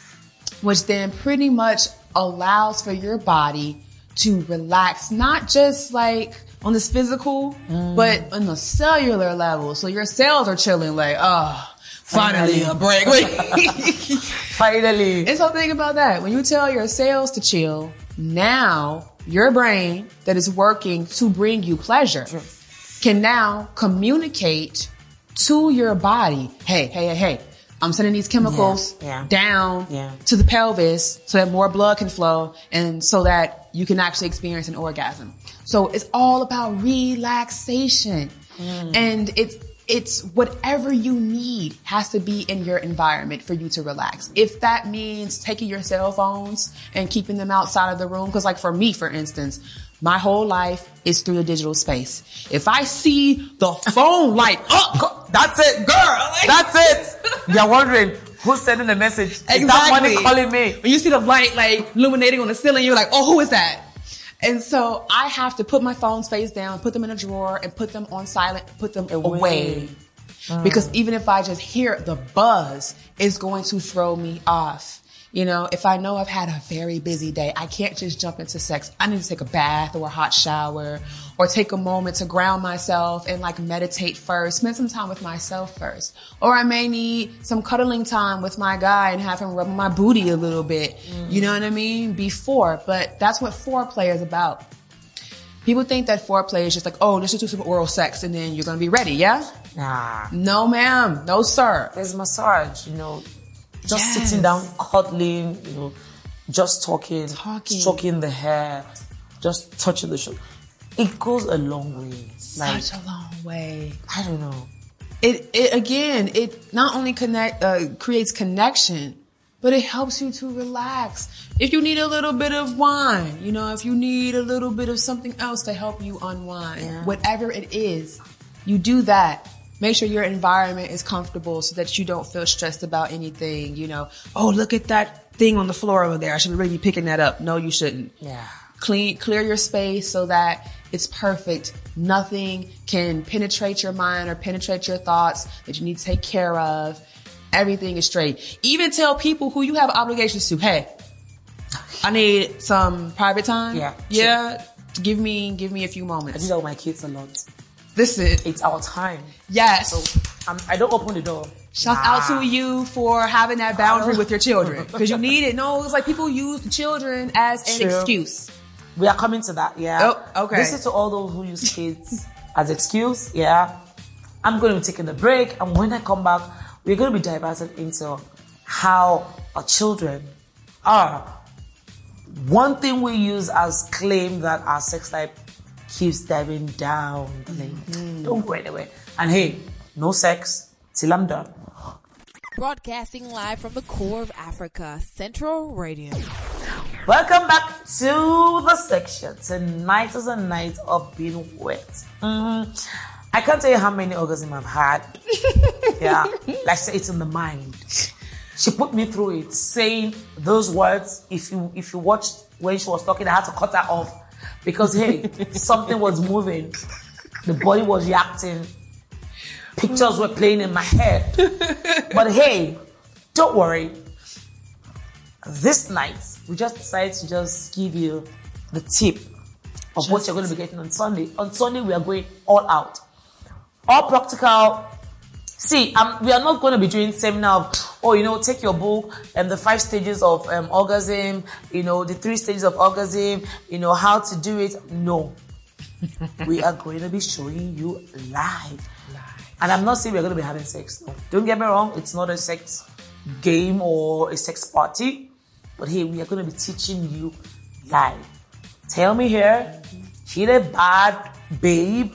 which then pretty much allows for your body to relax, not just like on this physical, mm. but on the cellular level. So your cells are chilling like, oh, finally, finally. a break. Finally. And so think about that. When you tell your cells to chill, now your brain that is working to bring you pleasure sure. can now communicate to your body, hey, hey, hey, hey, I'm sending these chemicals yeah, yeah. down yeah. to the pelvis so that more blood can flow and so that you can actually experience an orgasm. So it's all about relaxation. Mm. And it's, it's whatever you need has to be in your environment for you to relax. If that means taking your cell phones and keeping them outside of the room, because like for me, for instance, my whole life is through the digital space. If I see the phone light up, that's it, girl. That's it. You're wondering who's sending the message. Exactly. Is that money calling me? When you see the light like illuminating on the ceiling, you're like, oh, who is that? And so I have to put my phones face down, put them in a drawer, and put them on silent, put them away. away. Mm. Because even if I just hear the buzz, it's going to throw me off. You know, if I know I've had a very busy day, I can't just jump into sex. I need to take a bath or a hot shower or take a moment to ground myself and like meditate first, spend some time with myself first. Or I may need some cuddling time with my guy and have him rub my booty a little bit. Mm. You know what I mean? Before, but that's what foreplay is about. People think that foreplay is just like, oh, let's just do some oral sex and then you're going to be ready. Yeah? Nah. No, ma'am. No, sir. There's massage, you know. Just yes. sitting down, cuddling, you know, just talking, talking, stroking the hair, just touching the shoulder. It goes a long way. Like, Such a long way. I don't know. It, it again, it not only connect, uh, creates connection, but it helps you to relax. If you need a little bit of wine, you know, if you need a little bit of something else to help you unwind, yeah. whatever it is, you do that. Make sure your environment is comfortable so that you don't feel stressed about anything, you know. Oh, look at that thing on the floor over there. I should really be picking that up. No, you shouldn't. Yeah. Clean, clear your space so that it's perfect. Nothing can penetrate your mind or penetrate your thoughts that you need to take care of. Everything is straight. Even tell people who you have obligations to, hey, I need some private time. Yeah. Yeah. Sure. Give me, give me a few moments. I do that with my kids a lot. Listen. It's our time. Yes. So um, I don't open the door. Shout nah. out to you for having that boundary with your children. Because you need it. No, it's like people use the children as an True. excuse. We are coming to that, yeah. Oh, okay. Listen to all those who use kids as excuse, yeah. I'm going to be taking a break. And when I come back, we're going to be diverted into how our children are. One thing we use as claim that our sex life keeps diving down the lane. Mm-hmm. Don't go anywhere. And hey, no sex till I'm done. Broadcasting live from the core of Africa, Central Radio. Welcome back to the section. Tonight is a night of being wet. Mm-hmm. I can't tell you how many orgasms I've had. Yeah, like say it's in the mind. She put me through it, saying those words. If you if you watched when she was talking, I had to cut her off. Because, hey, something was moving. The body was reacting. Pictures were playing in my head. But, hey, don't worry. This night, we just decided to just give you the tip of just what you're going to be getting on Sunday. On Sunday, we are going all out. All practical. See, um, we are not going to be doing seminar of, oh, you know, take your book and the five stages of um, orgasm, you know, the three stages of orgasm, you know, how to do it. No. We are going to be showing you live. live. And I'm not saying we're going to be having sex. No. Don't get me wrong. It's not a sex game or a sex party. But hey, we are going to be teaching you live. Tell me here, she a bad babe.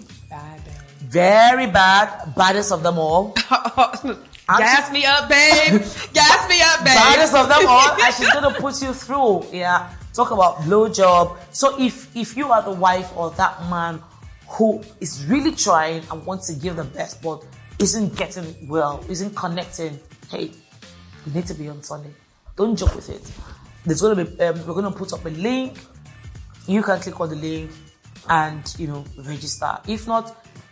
Very bad, baddest of them all. Gas me up, babe. Gas me up, babe. Baddest of them all, and she's gonna put you through. Yeah, talk about blowjob. So if if you are the wife or that man who is really trying and wants to give the best, but isn't getting well, isn't connecting, hey, you need to be on Sunday. Don't joke with it. There's gonna be um, we're gonna put up a link. You can click on the link and you know register. If not,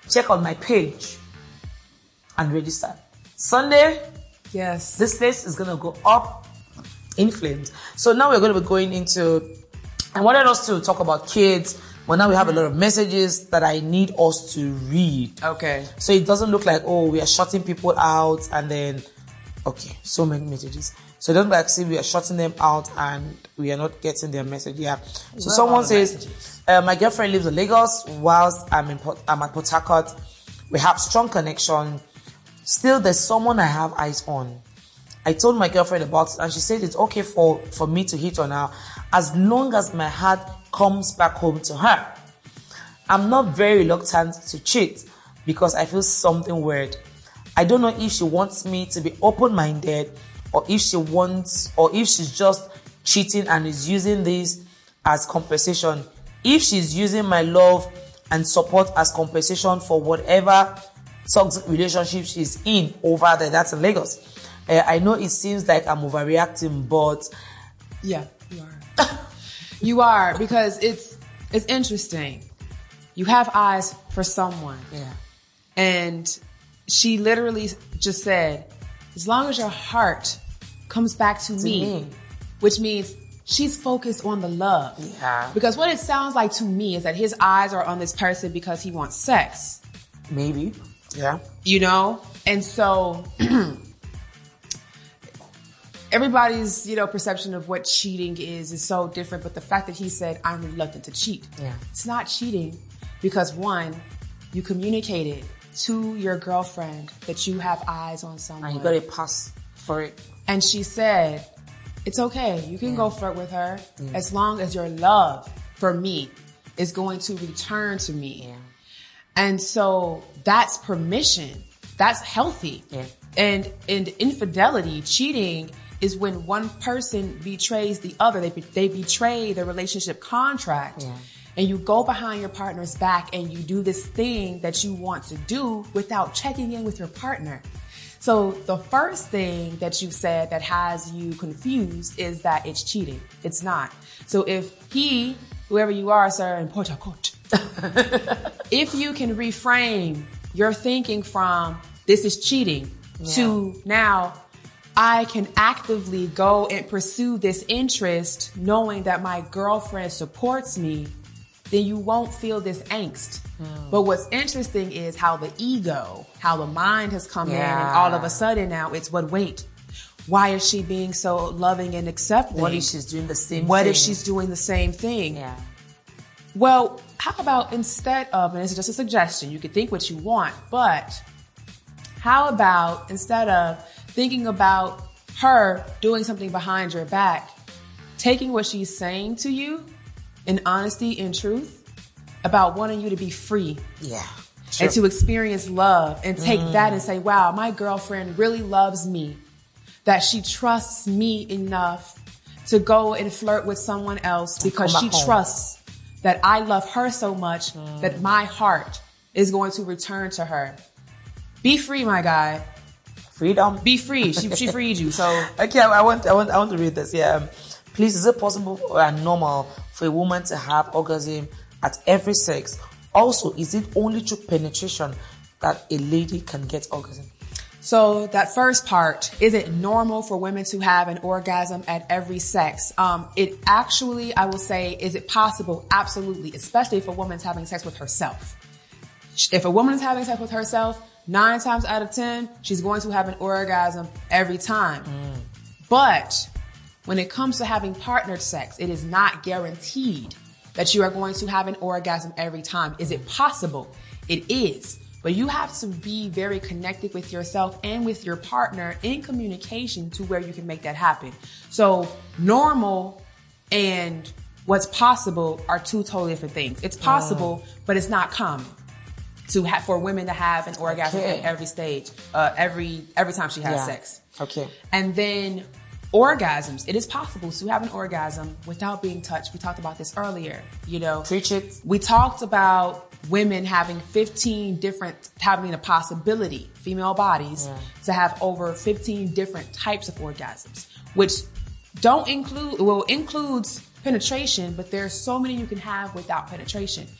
check on my page and register. Sunday, Yes. this place is going to go up in flames. So now we're going to be going into, I wanted us to talk about kids, but now we have a lot of messages that I need us to read. Okay. So it doesn't look like, oh, we are shutting people out and then, okay, so many messages. So it doesn't look like see we are shutting them out and we are not getting their message. Yeah. So What someone about the says, uh, my girlfriend lives in Lagos whilst I'm in Port, I'm at Port Harcourt. We have strong connection. Still, there's someone I have eyes on. I told my girlfriend about it and she said it's okay for, for me to hit on her as long as my heart comes back home to her. I'm not very reluctant to cheat because I feel something weird. I don't know if she wants me to be open-minded or if she wants, or if she's just cheating and is using this as compensation. If she's using my love and support as compensation for whatever toxic relationship she's in over there, that's in Lagos. Uh, I know it seems like I'm overreacting, but Yeah, you are. You are, because it's it's interesting. You have eyes for someone. yeah, And she literally just said, as long as your heart comes back to, to me, me. which means she's focused on the love. Yeah. Because what it sounds like to me is that his eyes are on this person because he wants sex, Maybe. Yeah. you know? And so everybody's, you know, perception of what cheating is is so different. But the fact that he said, I'm reluctant to cheat. Yeah. It's not cheating because, one, you communicated to your girlfriend that you have eyes on someone. And you got a pass for it. And she said, it's okay. You can Yeah. go flirt with her as long as your love for me is going to return to me. Yeah. And so that's permission. That's healthy. Yeah. And, and infidelity, cheating, is when one person betrays the other. They, they betray the relationship contract. Yeah. And you go behind your partner's back and you do this thing that you want to do without checking in with your partner. So the first thing that you said that has you confused is that it's cheating. It's not. So if he, whoever you are, sir, in Port Harcourt, if you can reframe your thinking from this is cheating Yeah. to now I can actively go and pursue this interest knowing that my girlfriend supports me, then you won't feel this angst. Mm. But what's interesting is how the ego, how the mind has come in, and Yeah. all of a sudden now it's what, wait, why is she being so loving and accepting? What if she's doing the same What thing? if she's doing the same thing? Yeah. Well, how about instead of, and this is just a suggestion, you can think what you want, but how about instead of thinking about her doing something behind your back, taking what she's saying to you in honesty and truth about wanting you to be free Yeah. and to experience love and take that and say, wow, my girlfriend really loves me, that she trusts me enough to go and flirt with someone else because come she back home. trusts that I love her so much that my heart is going to return to her. Be free, my guy. Freedom. Be free. She, she freed you. So Okay, I I want, I want, I want to read this. Yeah. Um, please, is it possible or normal for a woman to have orgasm at every sex? Also, is it only through penetration that a lady can get orgasm? So that first part, is it normal for women to have an orgasm at every sex? Um, it actually, I will say, is it possible? Absolutely, especially if a woman's having sex with herself. If a woman is having sex with herself, nine times out of ten, she's going to have an orgasm every time. Mm. But when it comes to having partnered sex, it is not guaranteed that you are going to have an orgasm every time. Is it possible? It is. But you have to be very connected with yourself and with your partner in communication to where you can make that happen. So normal and what's possible are two totally different things. It's possible, uh. but it's not common to have for women to have an orgasm Okay. at every stage, uh, every every time she has Yeah. sex. Okay. And then orgasms. It is possible to have an orgasm without being touched. We talked about this earlier. You know, Preach it. we talked about women having fifteen different, having a possibility, female bodies, Yeah. to have over fifteen different types of orgasms, which don't include, well, includes penetration, but there's so many you can have without penetration.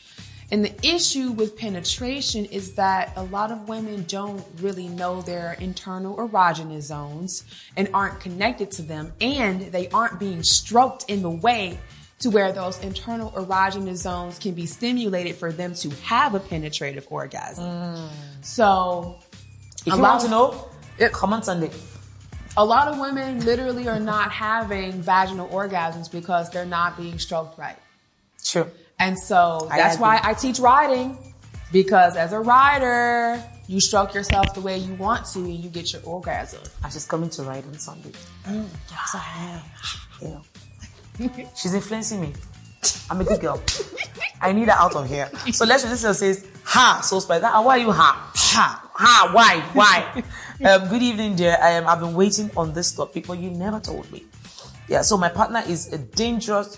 And the issue with penetration is that a lot of women don't really know their internal erogenous zones and aren't connected to them, and they aren't being stroked in the way to where those internal erogenous zones can be stimulated for them to have a penetrative orgasm. Mm. So, if you want to know, it, come on Sunday. A lot of women literally are not having vaginal orgasms because they're not being stroked right. True. And so that's why I teach riding, because as a rider, you stroke yourself the way you want to and you get your orgasm. And she's coming to ride on Sunday. Mm, yes, I am. Yeah. She's influencing me. I'm a good girl. I need her out of here. So let's this says, ha, so spicy. Why are you ha? Ha, ha, why, why? um, good evening, dear. I am, I've been waiting on this topic, but you never told me. Yeah, so my partner is a dangerous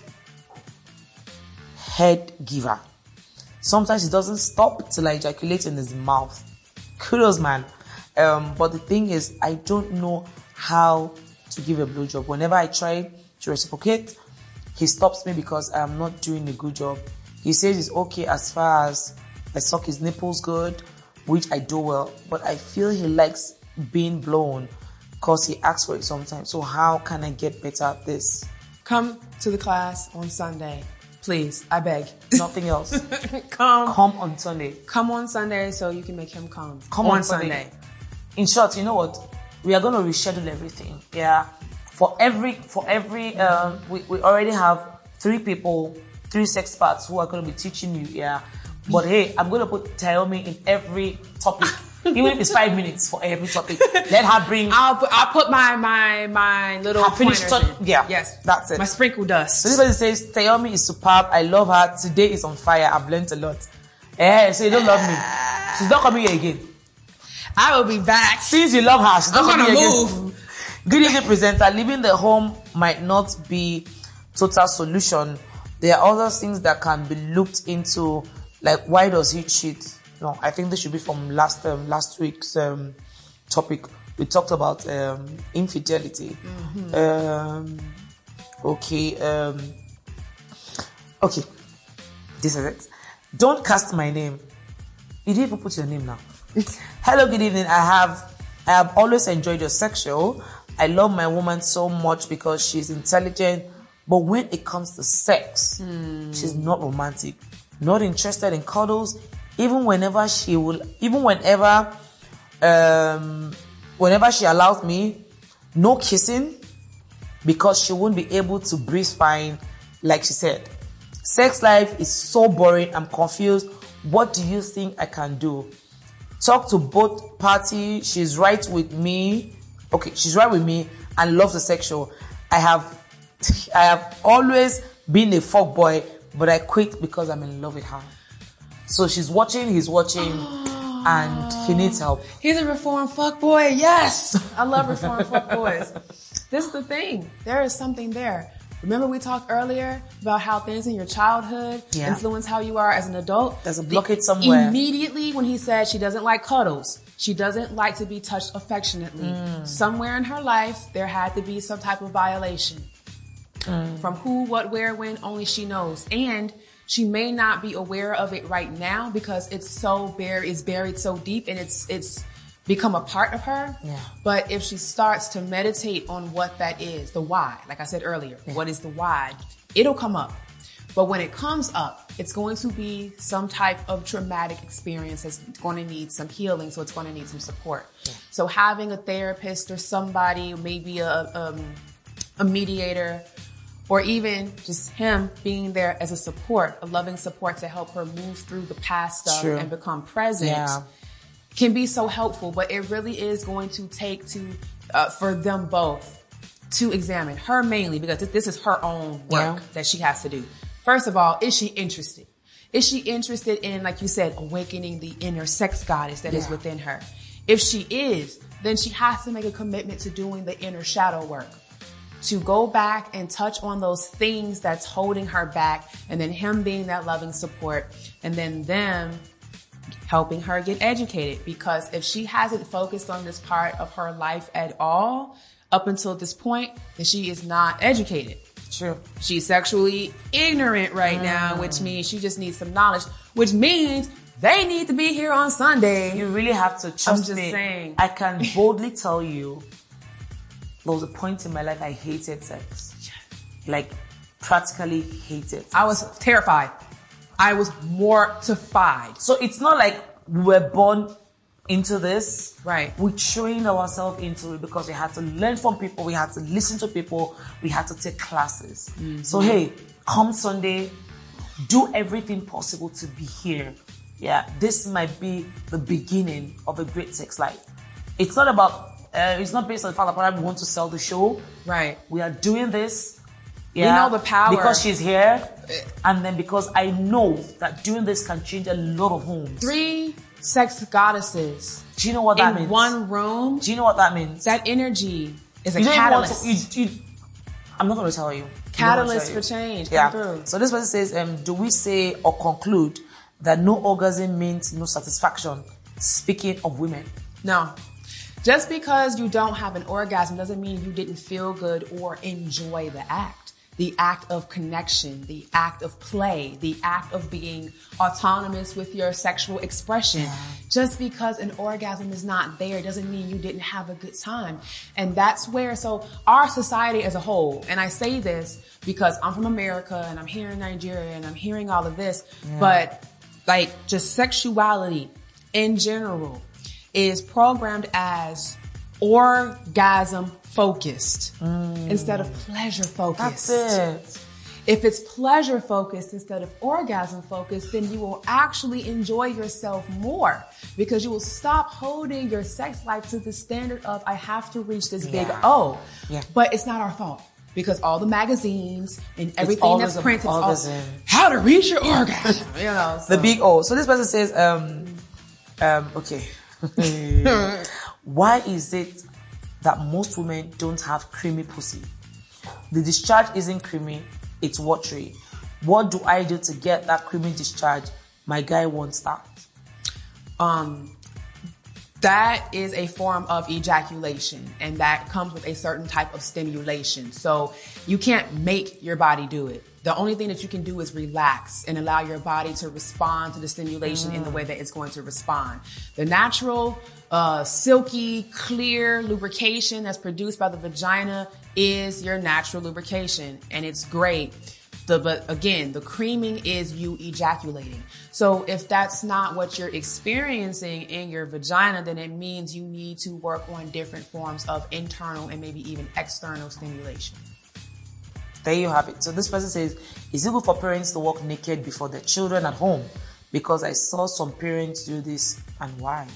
head giver. Sometimes he doesn't stop till I ejaculate in his mouth. Kudos, man. Um, but the thing is, I don't know how to give a blowjob. Whenever I try to reciprocate, he stops me because I'm not doing a good job. He says it's okay as far as I suck his nipples good, which I do well, but I feel he likes being blown because he asks for it sometimes. So how can I get better at this? Come to the class on Sunday. Please, I beg. Nothing else. Come. Come on Sunday. Come on Sunday so you can make him come. Come on, on Sunday. Sunday. In short, you know what? We are going to reschedule everything. Yeah. For every, for every, um, we, we already have three people, three sex parts who are going to be teaching you. Yeah. But hey, I'm going to put Taomi in every topic. Even if it's five minutes for every topic. Let her bring. I'll put, I'll put my, my, my little pointers in. Yeah. Yes. That's it. My sprinkle dust. So anybody says, Taomi is superb. I love her. Today is on fire. I've learned a lot. Eh, so you don't love me. She's not coming here again. I will be back. Since you love her, she's not I'm coming gonna here move. again. Good evening, presenter. Leaving the home might not be total solution. There are other things that can be looked into, like why does he cheat? No, I think this should be from last um, last week's um, topic. We talked about um, infidelity. Mm-hmm. Um, okay, um, okay. This is it. Don't cast my name. You didn't even put your name now. Hello, good evening. I have I have always enjoyed your sex show. I love my woman so much because she's intelligent, but when it comes to sex, mm. she's not romantic, not interested in cuddles. Even whenever she will, even whenever, um, whenever she allows me, no kissing, because she won't be able to breathe fine, like she said. Sex life is so boring. I'm confused. What do you think I can do? Talk to both parties. She's right with me. Okay, she's right with me and loves the sexual. I have, I have always been a fuck boy, but I quit because I'm in love with her. So she's watching, he's watching, oh. and he needs help. He's a reformed fuck boy. Yes, I love reformed fuck boys. This is the thing. There is something there. Remember we talked earlier about how things in your childhood yeah. influence how you are as an adult? There's a blockage somewhere. Immediately when he said she doesn't like cuddles, she doesn't like to be touched affectionately. Mm. Somewhere in her life, there had to be some type of violation. Mm. From who, what, where, when, only she knows. And she may not be aware of it right now because it's so buried, it's buried so deep and it's, it's become a part of her. Yeah. But if she starts to meditate on what that is, the why, like I said earlier, yeah. what is the why? It'll come up. But when it comes up, it's going to be some type of traumatic experience that's going to need some healing. So it's going to need some support. Yeah. So having a therapist or somebody, maybe a, um, a mediator, or even just him being there as a support, a loving support to help her move through the past stuff True. And become present yeah. can be so helpful. But it really is going to take to, uh, for them both to examine her mainly because this is her own work yeah. that she has to do. First of all, is she interested? Is she interested in, like you said, awakening the inner sex goddess that yeah. is within her? If she is, then she has to make a commitment to doing the inner shadow work. To go back and touch on those things that's holding her back, and then him being that loving support, and then them helping her get educated. Because if she hasn't focused on this part of her life at all, up until this point, then she is not educated. True. She's sexually ignorant right mm. now, which means she just needs some knowledge, which means they need to be here on Sunday. You really have to trust I'm just me. saying. I can boldly tell you, there was a point in my life I hated sex. Like, practically hated sex. I was terrified. I was mortified. So it's not like we were born into this. Right. We trained ourselves into it because we had to learn from people, we had to listen to people, we had to take classes. Mm-hmm. So hey, come Sunday, do everything possible to be here. Yeah, this might be the beginning of a great sex life. It's not about, uh, it's not based on the fact that we want to sell the show. Right. We are doing this. Yeah, we know the power. Because she's here. And then because I know that doing this can change a lot of homes. Three sex goddesses. Do you know what that in means? In one room. Do you know what that means? That energy is a you don't catalyst. Want to, you, you, I'm not going to tell you. Catalyst for change. Yeah. Come through. So this person says, um, do we say or conclude that no orgasm means no satisfaction? Speaking of women. No. Just because you don't have an orgasm doesn't mean you didn't feel good or enjoy the act. The act of connection, the act of play, the act of being autonomous with your sexual expression. Yeah. Just because an orgasm is not there doesn't mean you didn't have a good time. And that's where, so our society as a whole, and I say this because I'm from America and I'm here in Nigeria and I'm hearing all of this, yeah. but like just sexuality in general is programmed as orgasm focused mm. instead of pleasure focused. That's it. If it's pleasure focused instead of orgasm focused, then you will actually enjoy yourself more because you will stop holding your sex life to the standard of I have to reach this yeah. big O. Yeah. But it's not our fault because all the magazines and everything that's printed is all how to reach your orgasm. You know, so. The big O. So this person says, um, um, okay. Why is it that most women don't have creamy pussy? The discharge isn't creamy, it's watery. What do I do to get that creamy discharge? My guy wants that. Um, that is a form of ejaculation, and that comes with a certain type of stimulation. So you can't make your body do it. The only thing that you can do is relax and allow your body to respond to the stimulation mm. in the way that it's going to respond. The natural, uh, silky, clear lubrication that's produced by the vagina is your natural lubrication, and it's great. The, but again, the creaming is you ejaculating. So if that's not what you're experiencing in your vagina, then it means you need to work on different forms of internal and maybe even external stimulation. There you have it. So this person says, is it good for parents to walk naked before their children at home? Because I saw some parents do this, and why?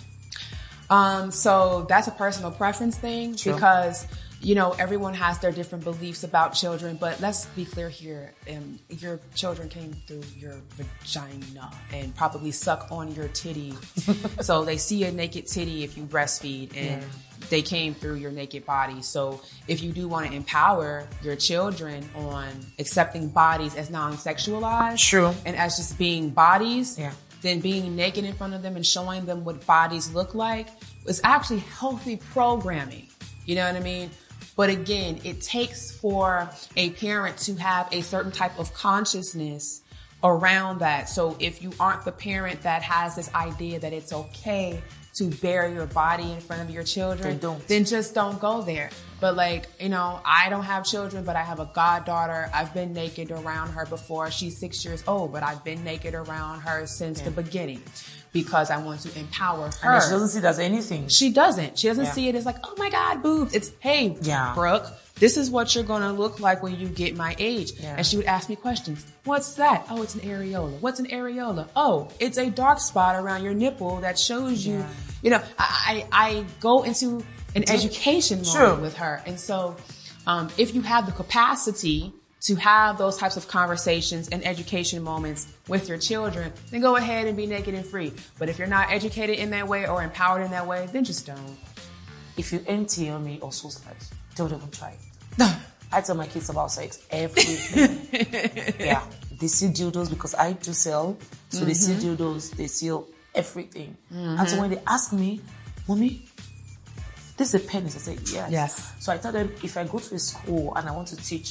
Um, so that's a personal preference thing True. Because, you know, everyone has their different beliefs about children, but let's be clear here. Um, your children came through your vagina and probably suck on your titty. So they see a naked titty if you breastfeed, and yeah. they came through your naked body. So if you do want to empower your children on accepting bodies as non-sexualized True. And as just being bodies, yeah. then being naked in front of them and showing them what bodies look like is actually healthy programming. You know what I mean? But again, it takes for a parent to have a certain type of consciousness around that. So if you aren't the parent that has this idea that it's okay to bare your body in front of your children, don't. then just don't go there. But like, you know, I don't have children, but I have a goddaughter. I've been naked around her before. She's six years old, but I've been naked around her since yeah. the beginning because I want to empower her. And she doesn't see it as anything. She doesn't. She doesn't yeah. see it as like, oh my God, boobs. It's, hey, yeah. Brooke, this is what you're going to look like when you get my age. Yeah. And she would ask me questions. What's that? Oh, it's an areola. What's an areola? Oh, it's a dark spot around your nipple that shows you, yeah. you know, I, I, I go into an education True. moment with her. And so, um, if you have the capacity to have those types of conversations and education moments with your children, then go ahead and be naked and free. But if you're not educated in that way or empowered in that way, then just don't. If you empty on me or so slice, don't even try it. I tell my kids about sex everything. Yeah. They see dildos because I do sell. So mm-hmm. they see dildos, they see everything. Mm-hmm. And so when they ask me, Mommy, this is a penis. I say, yes. Yes. So I tell them, if I go to a school and I want to teach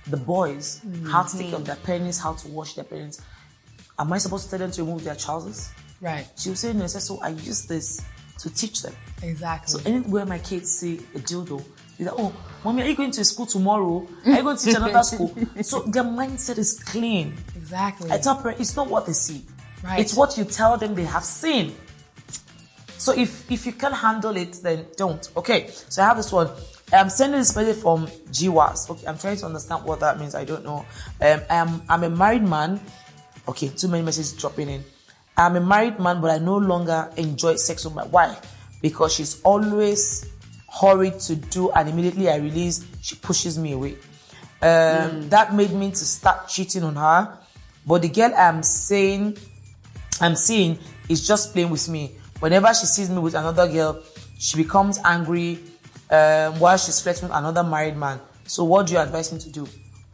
the boys mm-hmm. how to take care of their parents, how to wash their parents. Am I supposed to tell them to remove their trousers? Right. She was saying, no, so I use this to teach them. Exactly. So anywhere my kids see a dildo, they're like, oh, mommy, are you going to school tomorrow? Are you going to teach another school? So their mindset is clean. Exactly. I tell parents, it's not what they see. Right. It's what you tell them they have seen. So if, if you can't handle it, then don't. Okay, so I have this one. I'm sending this message from G W A S. Okay, I'm trying to understand what that means. I don't know. Um, I'm, I'm a married man. Okay, too many messages dropping in. I'm a married man, but I no longer enjoy sex with my wife because she's always hurried to do, and immediately I release, she pushes me away. Um, mm. That made me to start cheating on her. But the girl I'm saying, I'm seeing is just playing with me. Whenever she sees me with another girl, she becomes angry um, while she's flirting with another married man. So what do you advise me to do?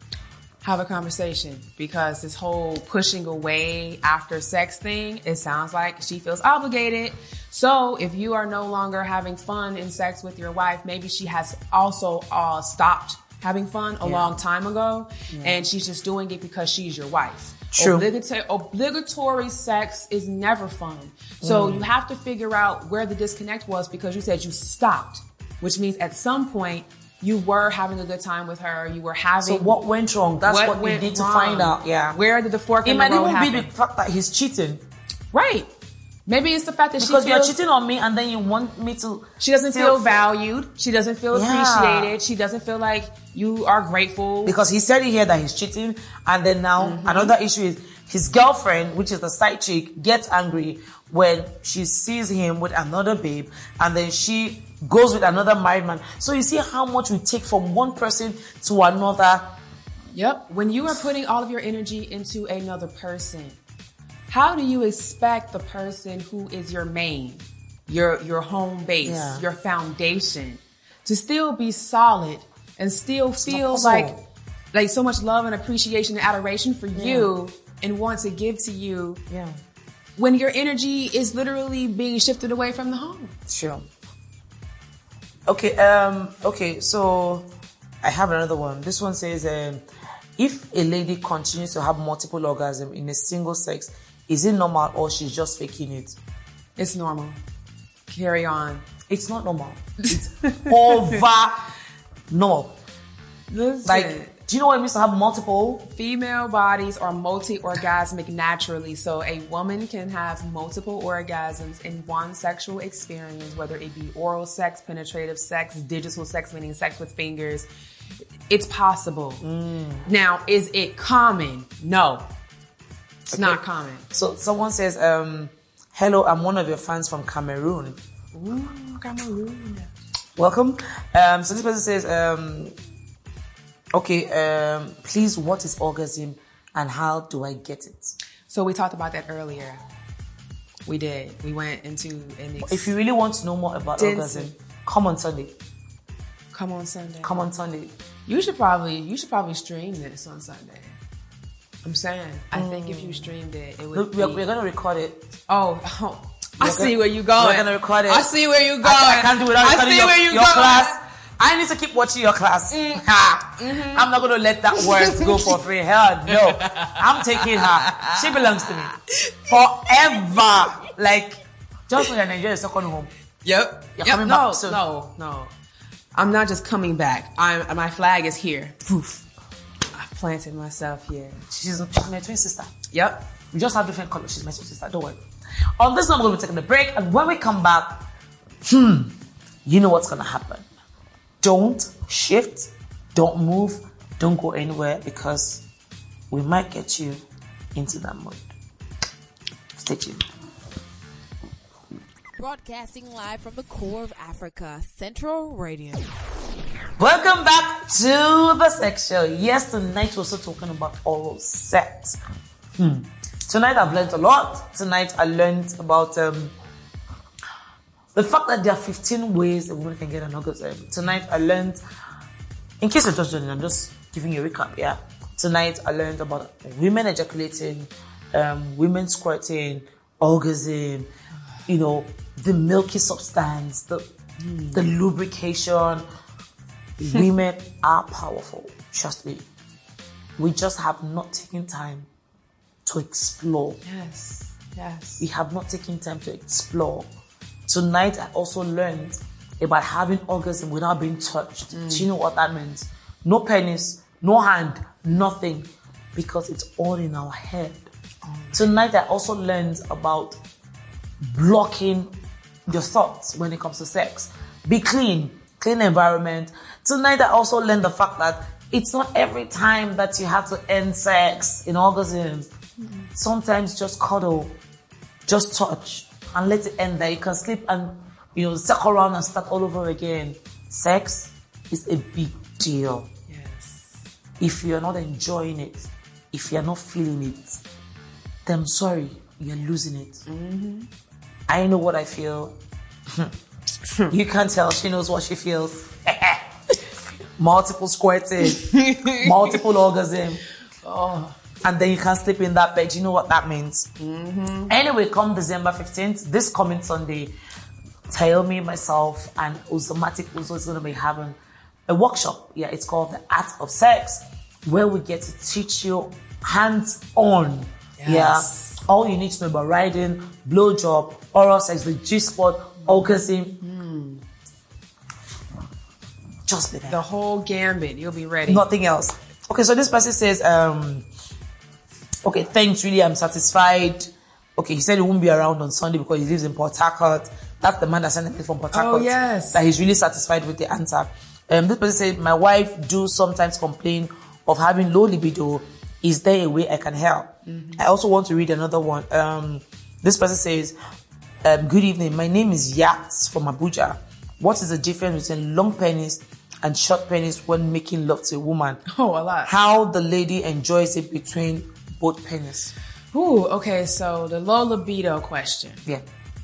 Have a conversation, because this whole pushing away after sex thing, it sounds like she feels obligated. So if you are no longer having fun in sex with your wife, maybe she has also uh, stopped having fun a yeah. long time ago, yeah. and she's just doing it because she's your wife. True. Obligatory, obligatory sex is never fun. So mm. you have to figure out where the disconnect was, because you said you stopped, which means at some point you were having a good time with her. You were having. So what went wrong? That's what, what we need wrong. to find out. Yeah. Where did the fork in the road happen? It might even be the fact that he's cheating. Right. Maybe it's the fact that because she feels, you're cheating on me, and then you want me to. She doesn't feel feel valued. She doesn't feel yeah. appreciated. She doesn't feel like you are grateful. Because he said here that he's cheating, and then now mm-hmm. another issue is his girlfriend, which is the side chick, gets angry when she sees him with another babe, and then she goes with another married man. So you see how much we take from one person to another. Yep. When you are putting all of your energy into another person, how do you expect the person who is your main, your your home base, yeah. your foundation, to still be solid and still it's feel like like so much love and appreciation and adoration for yeah. you and want to give to you yeah. when your energy is literally being shifted away from the home? Sure. Okay, um, okay, so I have another one. This one says, um, if a lady continues to have multiple orgasms in a single sex, is it normal or she's just faking it? It's normal. Carry on. It's not normal. It's over normal. Listen. Like, do you know what it means to have multiple? Female bodies are multi-orgasmic naturally. So a woman can have multiple orgasms in one sexual experience, whether it be oral sex, penetrative sex, digital sex, meaning sex with fingers. It's possible. Mm. Now, is it common? No. It's okay. Not common. So someone says, um, hello, I'm one of your fans from Cameroon. Ooh, Cameroon. Welcome. Um, so this person says, um, okay, um, please, what is orgasm and how do I get it? So we talked about that earlier. We did. We went into an ex- If you really want to know more about orgasm, come on Sunday. Come on Sunday. Come on Sunday. You should probably, you should probably stream this on Sunday. I'm saying, I mm. think if you streamed it, it would Look, be... We're, we're going to record it. Oh, oh. I see gonna, where you're going. We're going to record it. I see where you're going. I, I can't do it without I see your, where you're your going. class. I need to keep watching your class. Mm. Mm-hmm. I'm not going to let that word go for free. Hell no. I'm taking her. She belongs to me. Forever. Like, just when you're in Nigeria, second home. Yep. You're yep. coming no, back soon. No, no. I'm not just coming back. I'm, my flag is here. Poof. I've planted myself here. She's, she's my twin sister. Yep. We just have different colors. She's my twin sister. Don't worry. On this one, we're going to be taking a break. And when we come back, hmm, you know what's going to happen. Don't shift. Don't move. Don't go anywhere, because we might get you into that mood. Stay tuned. Broadcasting live from the core of Africa, Central Radio. Welcome back to the sex show. Yes, tonight we're also talking about oral sex. Hmm. Tonight I've learned a lot. Tonight I learned about um, the fact that there are fifteen ways a woman can get an orgasm. Tonight I learned, in case you're just joining, I'm just giving you a recap, yeah. Tonight I learned about women ejaculating, um, women squirting, orgasm, you know, the milky substance, the, mm. the lubrication. Women are powerful. Trust me. We just have not taken time to explore. Yes. Yes. We have not taken time to explore. Tonight, I also learned about having orgasm without being touched. Mm. Do you know what that means? No penis, no hand, nothing. Because it's all in our head. Oh. Tonight, I also learned about blocking your thoughts when it comes to sex. Be clean, clean environment. Tonight, I also learned the fact that it's not every time that you have to end sex in orgasm. Mm-hmm. Sometimes just cuddle, just touch, and let it end there. You can sleep and, you know, circle around and start all over again. Sex is a big deal. Yes. If you're not enjoying it, if you're not feeling it, then I'm sorry, you're losing it. Mm-hmm. I know what I feel. You can't tell. She knows what she feels. Multiple squirting, multiple orgasm. Oh. And then you can't sleep in that bed. You know what that means. Mm-hmm. Anyway, come December fifteenth, this coming Sunday, Tell Me, myself, and Uzomatic Uzo is going to be having a workshop. Yeah, it's called The Art of Sex, where we get to teach you hands-on. Yes. Yeah, all you need to know about riding, blowjob, oral sex, the G-spot, orgasm. Mm. Just be there. The whole gambit. You'll be ready. Nothing else. Okay, so this person says, um, okay, thanks, really, I'm satisfied. Okay, he said he won't be around on Sunday because he lives in Port Harcourt. That's the man that sent me from Port Harcourt. Oh, yes. That he's really satisfied with the answer. Um, this person said, my wife do sometimes complain of having low libido. Is there a way I can help? Mm-hmm. I also want to read another one. Um, this person says, um, good evening. My name is Yats from Abuja. What is the difference between long penis and short penis when making love to a woman? Oh, a lot. How the lady enjoys it between both penis. Ooh, okay. So the low libido question. Yeah.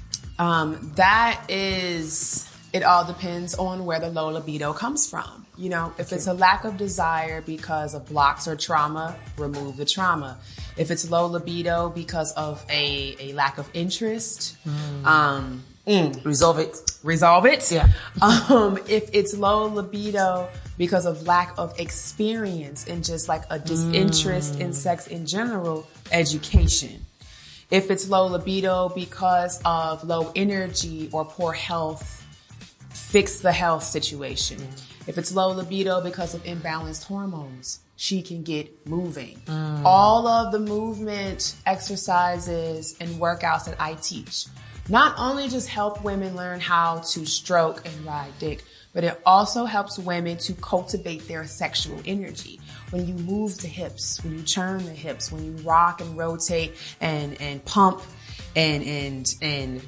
Um, that is, it all depends on where the low libido comes from. You know, if okay. it's a lack of desire because of blocks or trauma, remove the trauma. If it's low libido because of a, a lack of interest, mm. um, mm. resolve it. Resolve it. Yeah. Um, if it's low libido because of lack of experience and just like a disinterest mm. in sex in general, education. If it's low libido because of low energy or poor health, fix the health situation. Mm. If it's low libido because of imbalanced hormones, she can get moving. Mm. All of the movement exercises and workouts that I teach not only just help women learn how to stroke and ride dick, but it also helps women to cultivate their sexual energy. When you move the hips, when you turn the hips, when you rock and rotate and, and pump and, and, and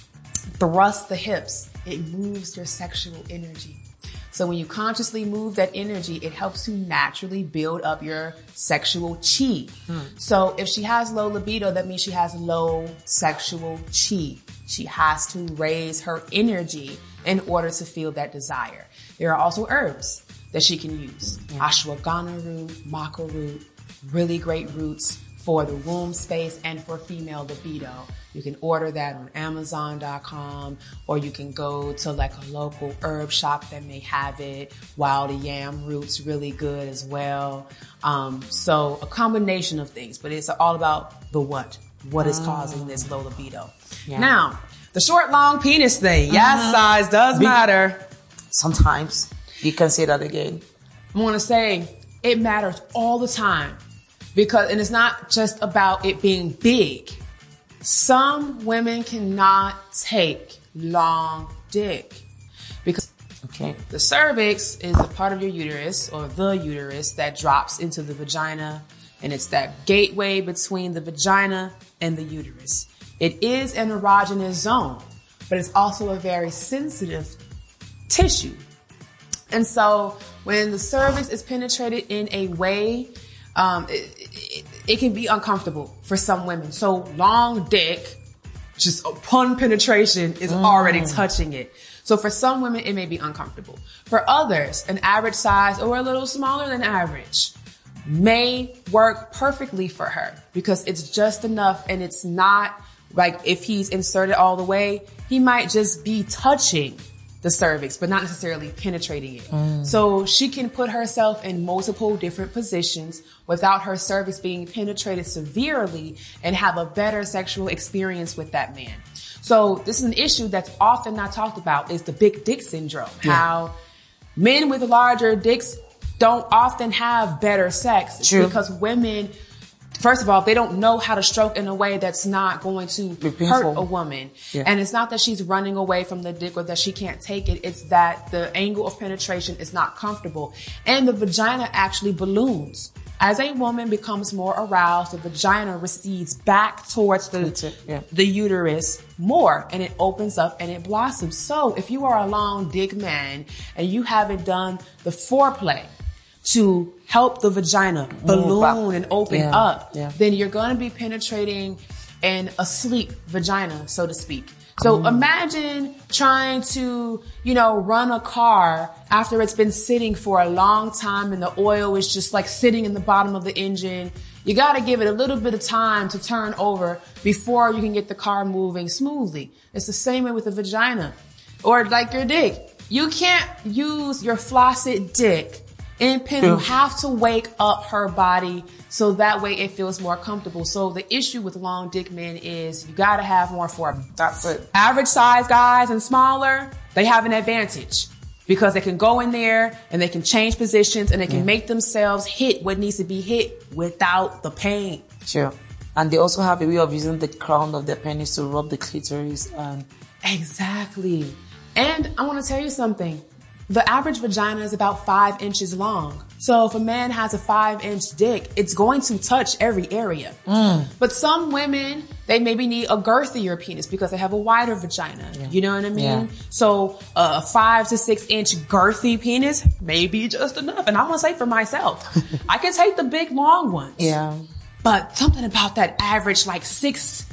thrust the hips, it moves your sexual energy. So when you consciously move that energy, it helps you naturally build up your sexual chi. Hmm. So if she has low libido, that means she has low sexual chi. She has to raise her energy in order to feel that desire. There are also herbs that she can use. Yeah. Ashwagandha root, maca root, really great roots for the womb space and for female libido. You can order that on Amazon dot com, or you can go to like a local herb shop that may have it. Wild yam roots, really good as well. Um, so a combination of things, but it's all about the what. What is causing this low libido? Yeah. Now, the short, long penis thing. Yes, mm-hmm. size does Big, matter. Sometimes. You can say that again. I want to say it matters all the time because, and it's not just about it being big. Some women cannot take long dick because okay. the cervix is a part of your uterus or the uterus that drops into the vagina, and it's that gateway between the vagina and the uterus. It is an erogenous zone, but it's also a very sensitive tissue. And so when the cervix is penetrated in a way, um, it, it, it can be uncomfortable for some women. So long dick, just upon penetration, is mm. already touching it. So for some women, it may be uncomfortable. For others, an average size or a little smaller than average may work perfectly for her because it's just enough, and it's not like if he's inserted all the way, he might just be touching the cervix, but not necessarily penetrating it. Mm. So she can put herself in multiple different positions without her cervix being penetrated severely and have a better sexual experience with that man. So this is an issue that's often not talked about, is the big dick syndrome. Yeah. How men with larger dicks don't often have better sex. True. Because women, first of all, they don't know how to stroke in a way that's not going to hurt a woman. Yeah. And it's not that she's running away from the dick or that she can't take it. It's that the angle of penetration is not comfortable. And the vagina actually balloons. As a woman becomes more aroused, the vagina recedes back towards the, yeah. the uterus more, and it opens up and it blossoms. So if you are a long dick man and you haven't done the foreplay to help the vagina balloon and open yeah. up, yeah. then you're going to be penetrating an asleep vagina, so to speak. So mm. imagine trying to, you know, run a car after it's been sitting for a long time and the oil is just like sitting in the bottom of the engine. You got to give it a little bit of time to turn over before you can get the car moving smoothly. It's the same way with the vagina or like your dick. You can't use your flaccid dick and pen. You have to wake up her body so that way it feels more comfortable. So the issue with long dick men is you gotta have more form. That's it. Average size guys and smaller, they have an advantage because they can go in there and they can change positions and they can yeah. make themselves hit what needs to be hit without the pain. Sure. And they also have a way of using the crown of their penis to rub the clitoris. And exactly. And I want to tell you something. The average vagina is about five inches long. So if a man has a five inch dick, it's going to touch every area. Mm. But some women, they maybe need a girthier penis because they have a wider vagina. Yeah. You know what I mean? Yeah. So a five to six inch girthy penis may be just enough. And I want to say for myself, I can take the big long ones. Yeah. But something about that average, like six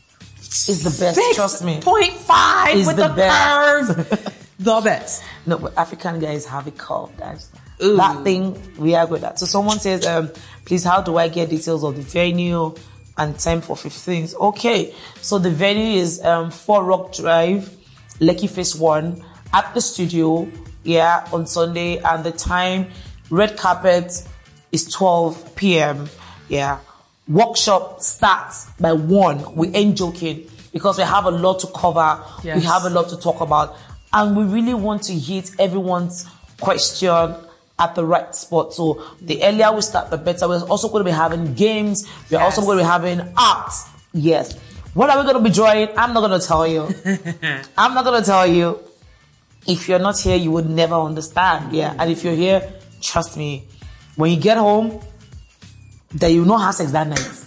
is the best. six Trust me. point five is with the, the best. curve. The best. No, but African guys have a curve, guys. Ooh. That thing, we are good at. So someone says, um, please, how do I get details of the venue and time for fifteenth? Okay. So the venue is, um, Four Rock Drive, Lekki Phase One, at the studio, yeah, on Sunday. And the time, red carpet is twelve p.m. Yeah. Workshop starts by one. We ain't joking because we have a lot to cover. Yes. We have a lot to talk about. And we really want to hit everyone's question at the right spot. So the earlier we start, the better. We're also going to be having games. We're yes. also going to be having art. Yes. What are we going to be drawing? I'm not going to tell you. I'm not going to tell you. If you're not here, you would never understand. Yeah. And if you're here, trust me, when you get home, then you will not have sex that night.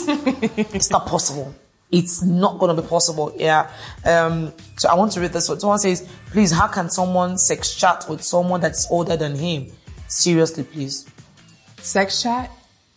It's not possible. It's not going to be possible. Yeah. Um, so I want to read this one. Someone says, please, how can someone sex chat with someone that's older than him? Seriously, please. Sex chat?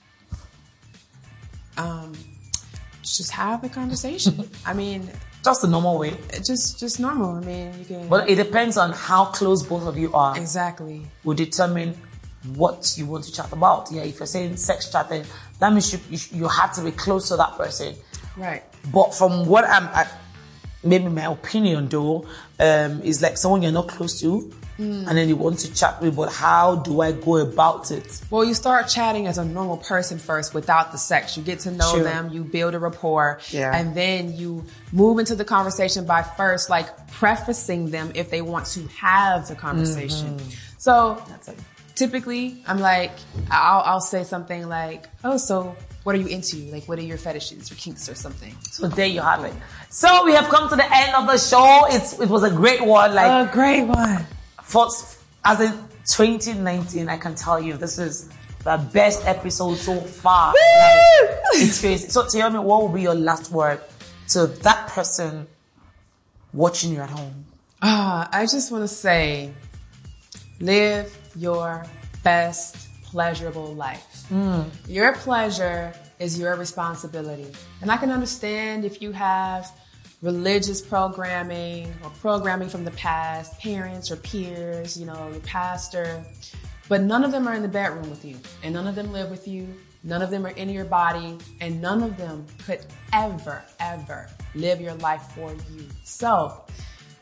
Um, just have a conversation. I mean, just the normal way. Just, just normal. I mean, you can. But it depends on how close both of you are. Exactly. Will determine what you want to chat about. Yeah. If you're saying sex chatting, that means you, you, you have to be close to that person. Right. But from what I'm, I, maybe my opinion though, um, is like someone you're not close to, mm. and then you want to chat with, but how do I go about it? Well, you start chatting as a normal person first without the sex. You get to know Sure. them, you build a rapport, Yeah. and then you move into the conversation by first like prefacing them if they want to have the conversation. Mm-hmm. So That's it. Typically, I'm like, I'll, I'll say something like, oh, so what are you into? Like, what are your fetishes or kinks or something? So there you have it. So we have come to the end of the show. It's it was a great one. Like a great one. For, as in twenty nineteen, I can tell you this is the best episode so far. Like, it's crazy. So tell me, what will be your last word to that person watching you at home? Ah, I just want to say, live your best pleasurable life. Mm. Your pleasure is your responsibility. And I can understand if you have religious programming or programming from the past, parents or peers, you know, your pastor, but none of them are in the bedroom with you and none of them live with you. None of them are in your body and none of them could ever, ever live your life for you. So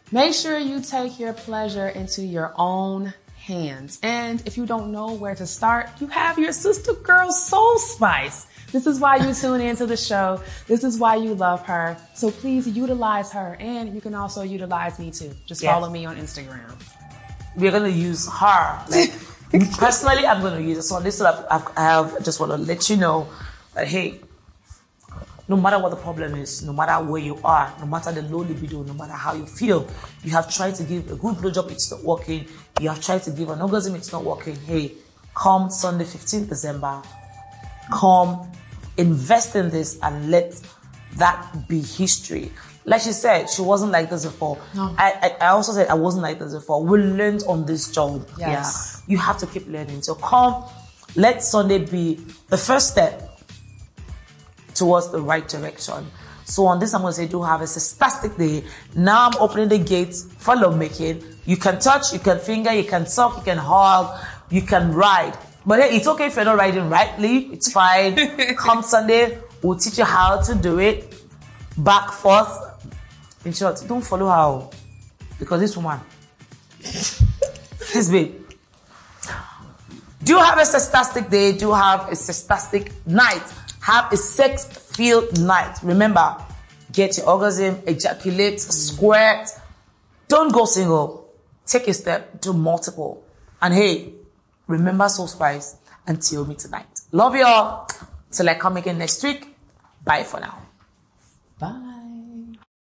Make sure you take your pleasure into your own hands. And if you don't know where to start, you have your sister girl Soul Spice. This is why you tune into the show. This is why you love her. So please utilize her. And you can also utilize me too. Just Yes. follow me on Instagram. We're going to use her. Like, personally, I'm going to use it. So on this, I have, I have just want to let you know that, hey, no matter what the problem is, no matter where you are, no matter the low libido, no matter how you feel, you have tried to give a good blowjob, it's not working. You have tried to give an orgasm, it's not working. Hey, come Sunday, fifteenth December, come invest in this and let that be history. Like she said, she wasn't like this before. No. I, I, I also said I wasn't like this before. We learned on this job. Yes. Yeah. You have to keep learning. So come, let Sunday be the first step towards the right direction. So on this, I'm going to say, do have a fantastic day. Now I'm opening the gates for lovemaking. You can touch, you can finger, you can suck, you can hug, you can ride. But hey, it's okay if you're not riding rightly. It's fine. Come Sunday, we'll teach you how to do it. Back, forth. In short, don't follow her. Because this woman, this babe. Do have a fantastic day. Do have a fantastic night. Have a sex-filled night. Remember, get your orgasm, ejaculate, squirt. Don't go single. Take a step to multiple. And hey, remember Soul Spice until me tonight. Love you all. Till I come again next week. Bye for now. Bye.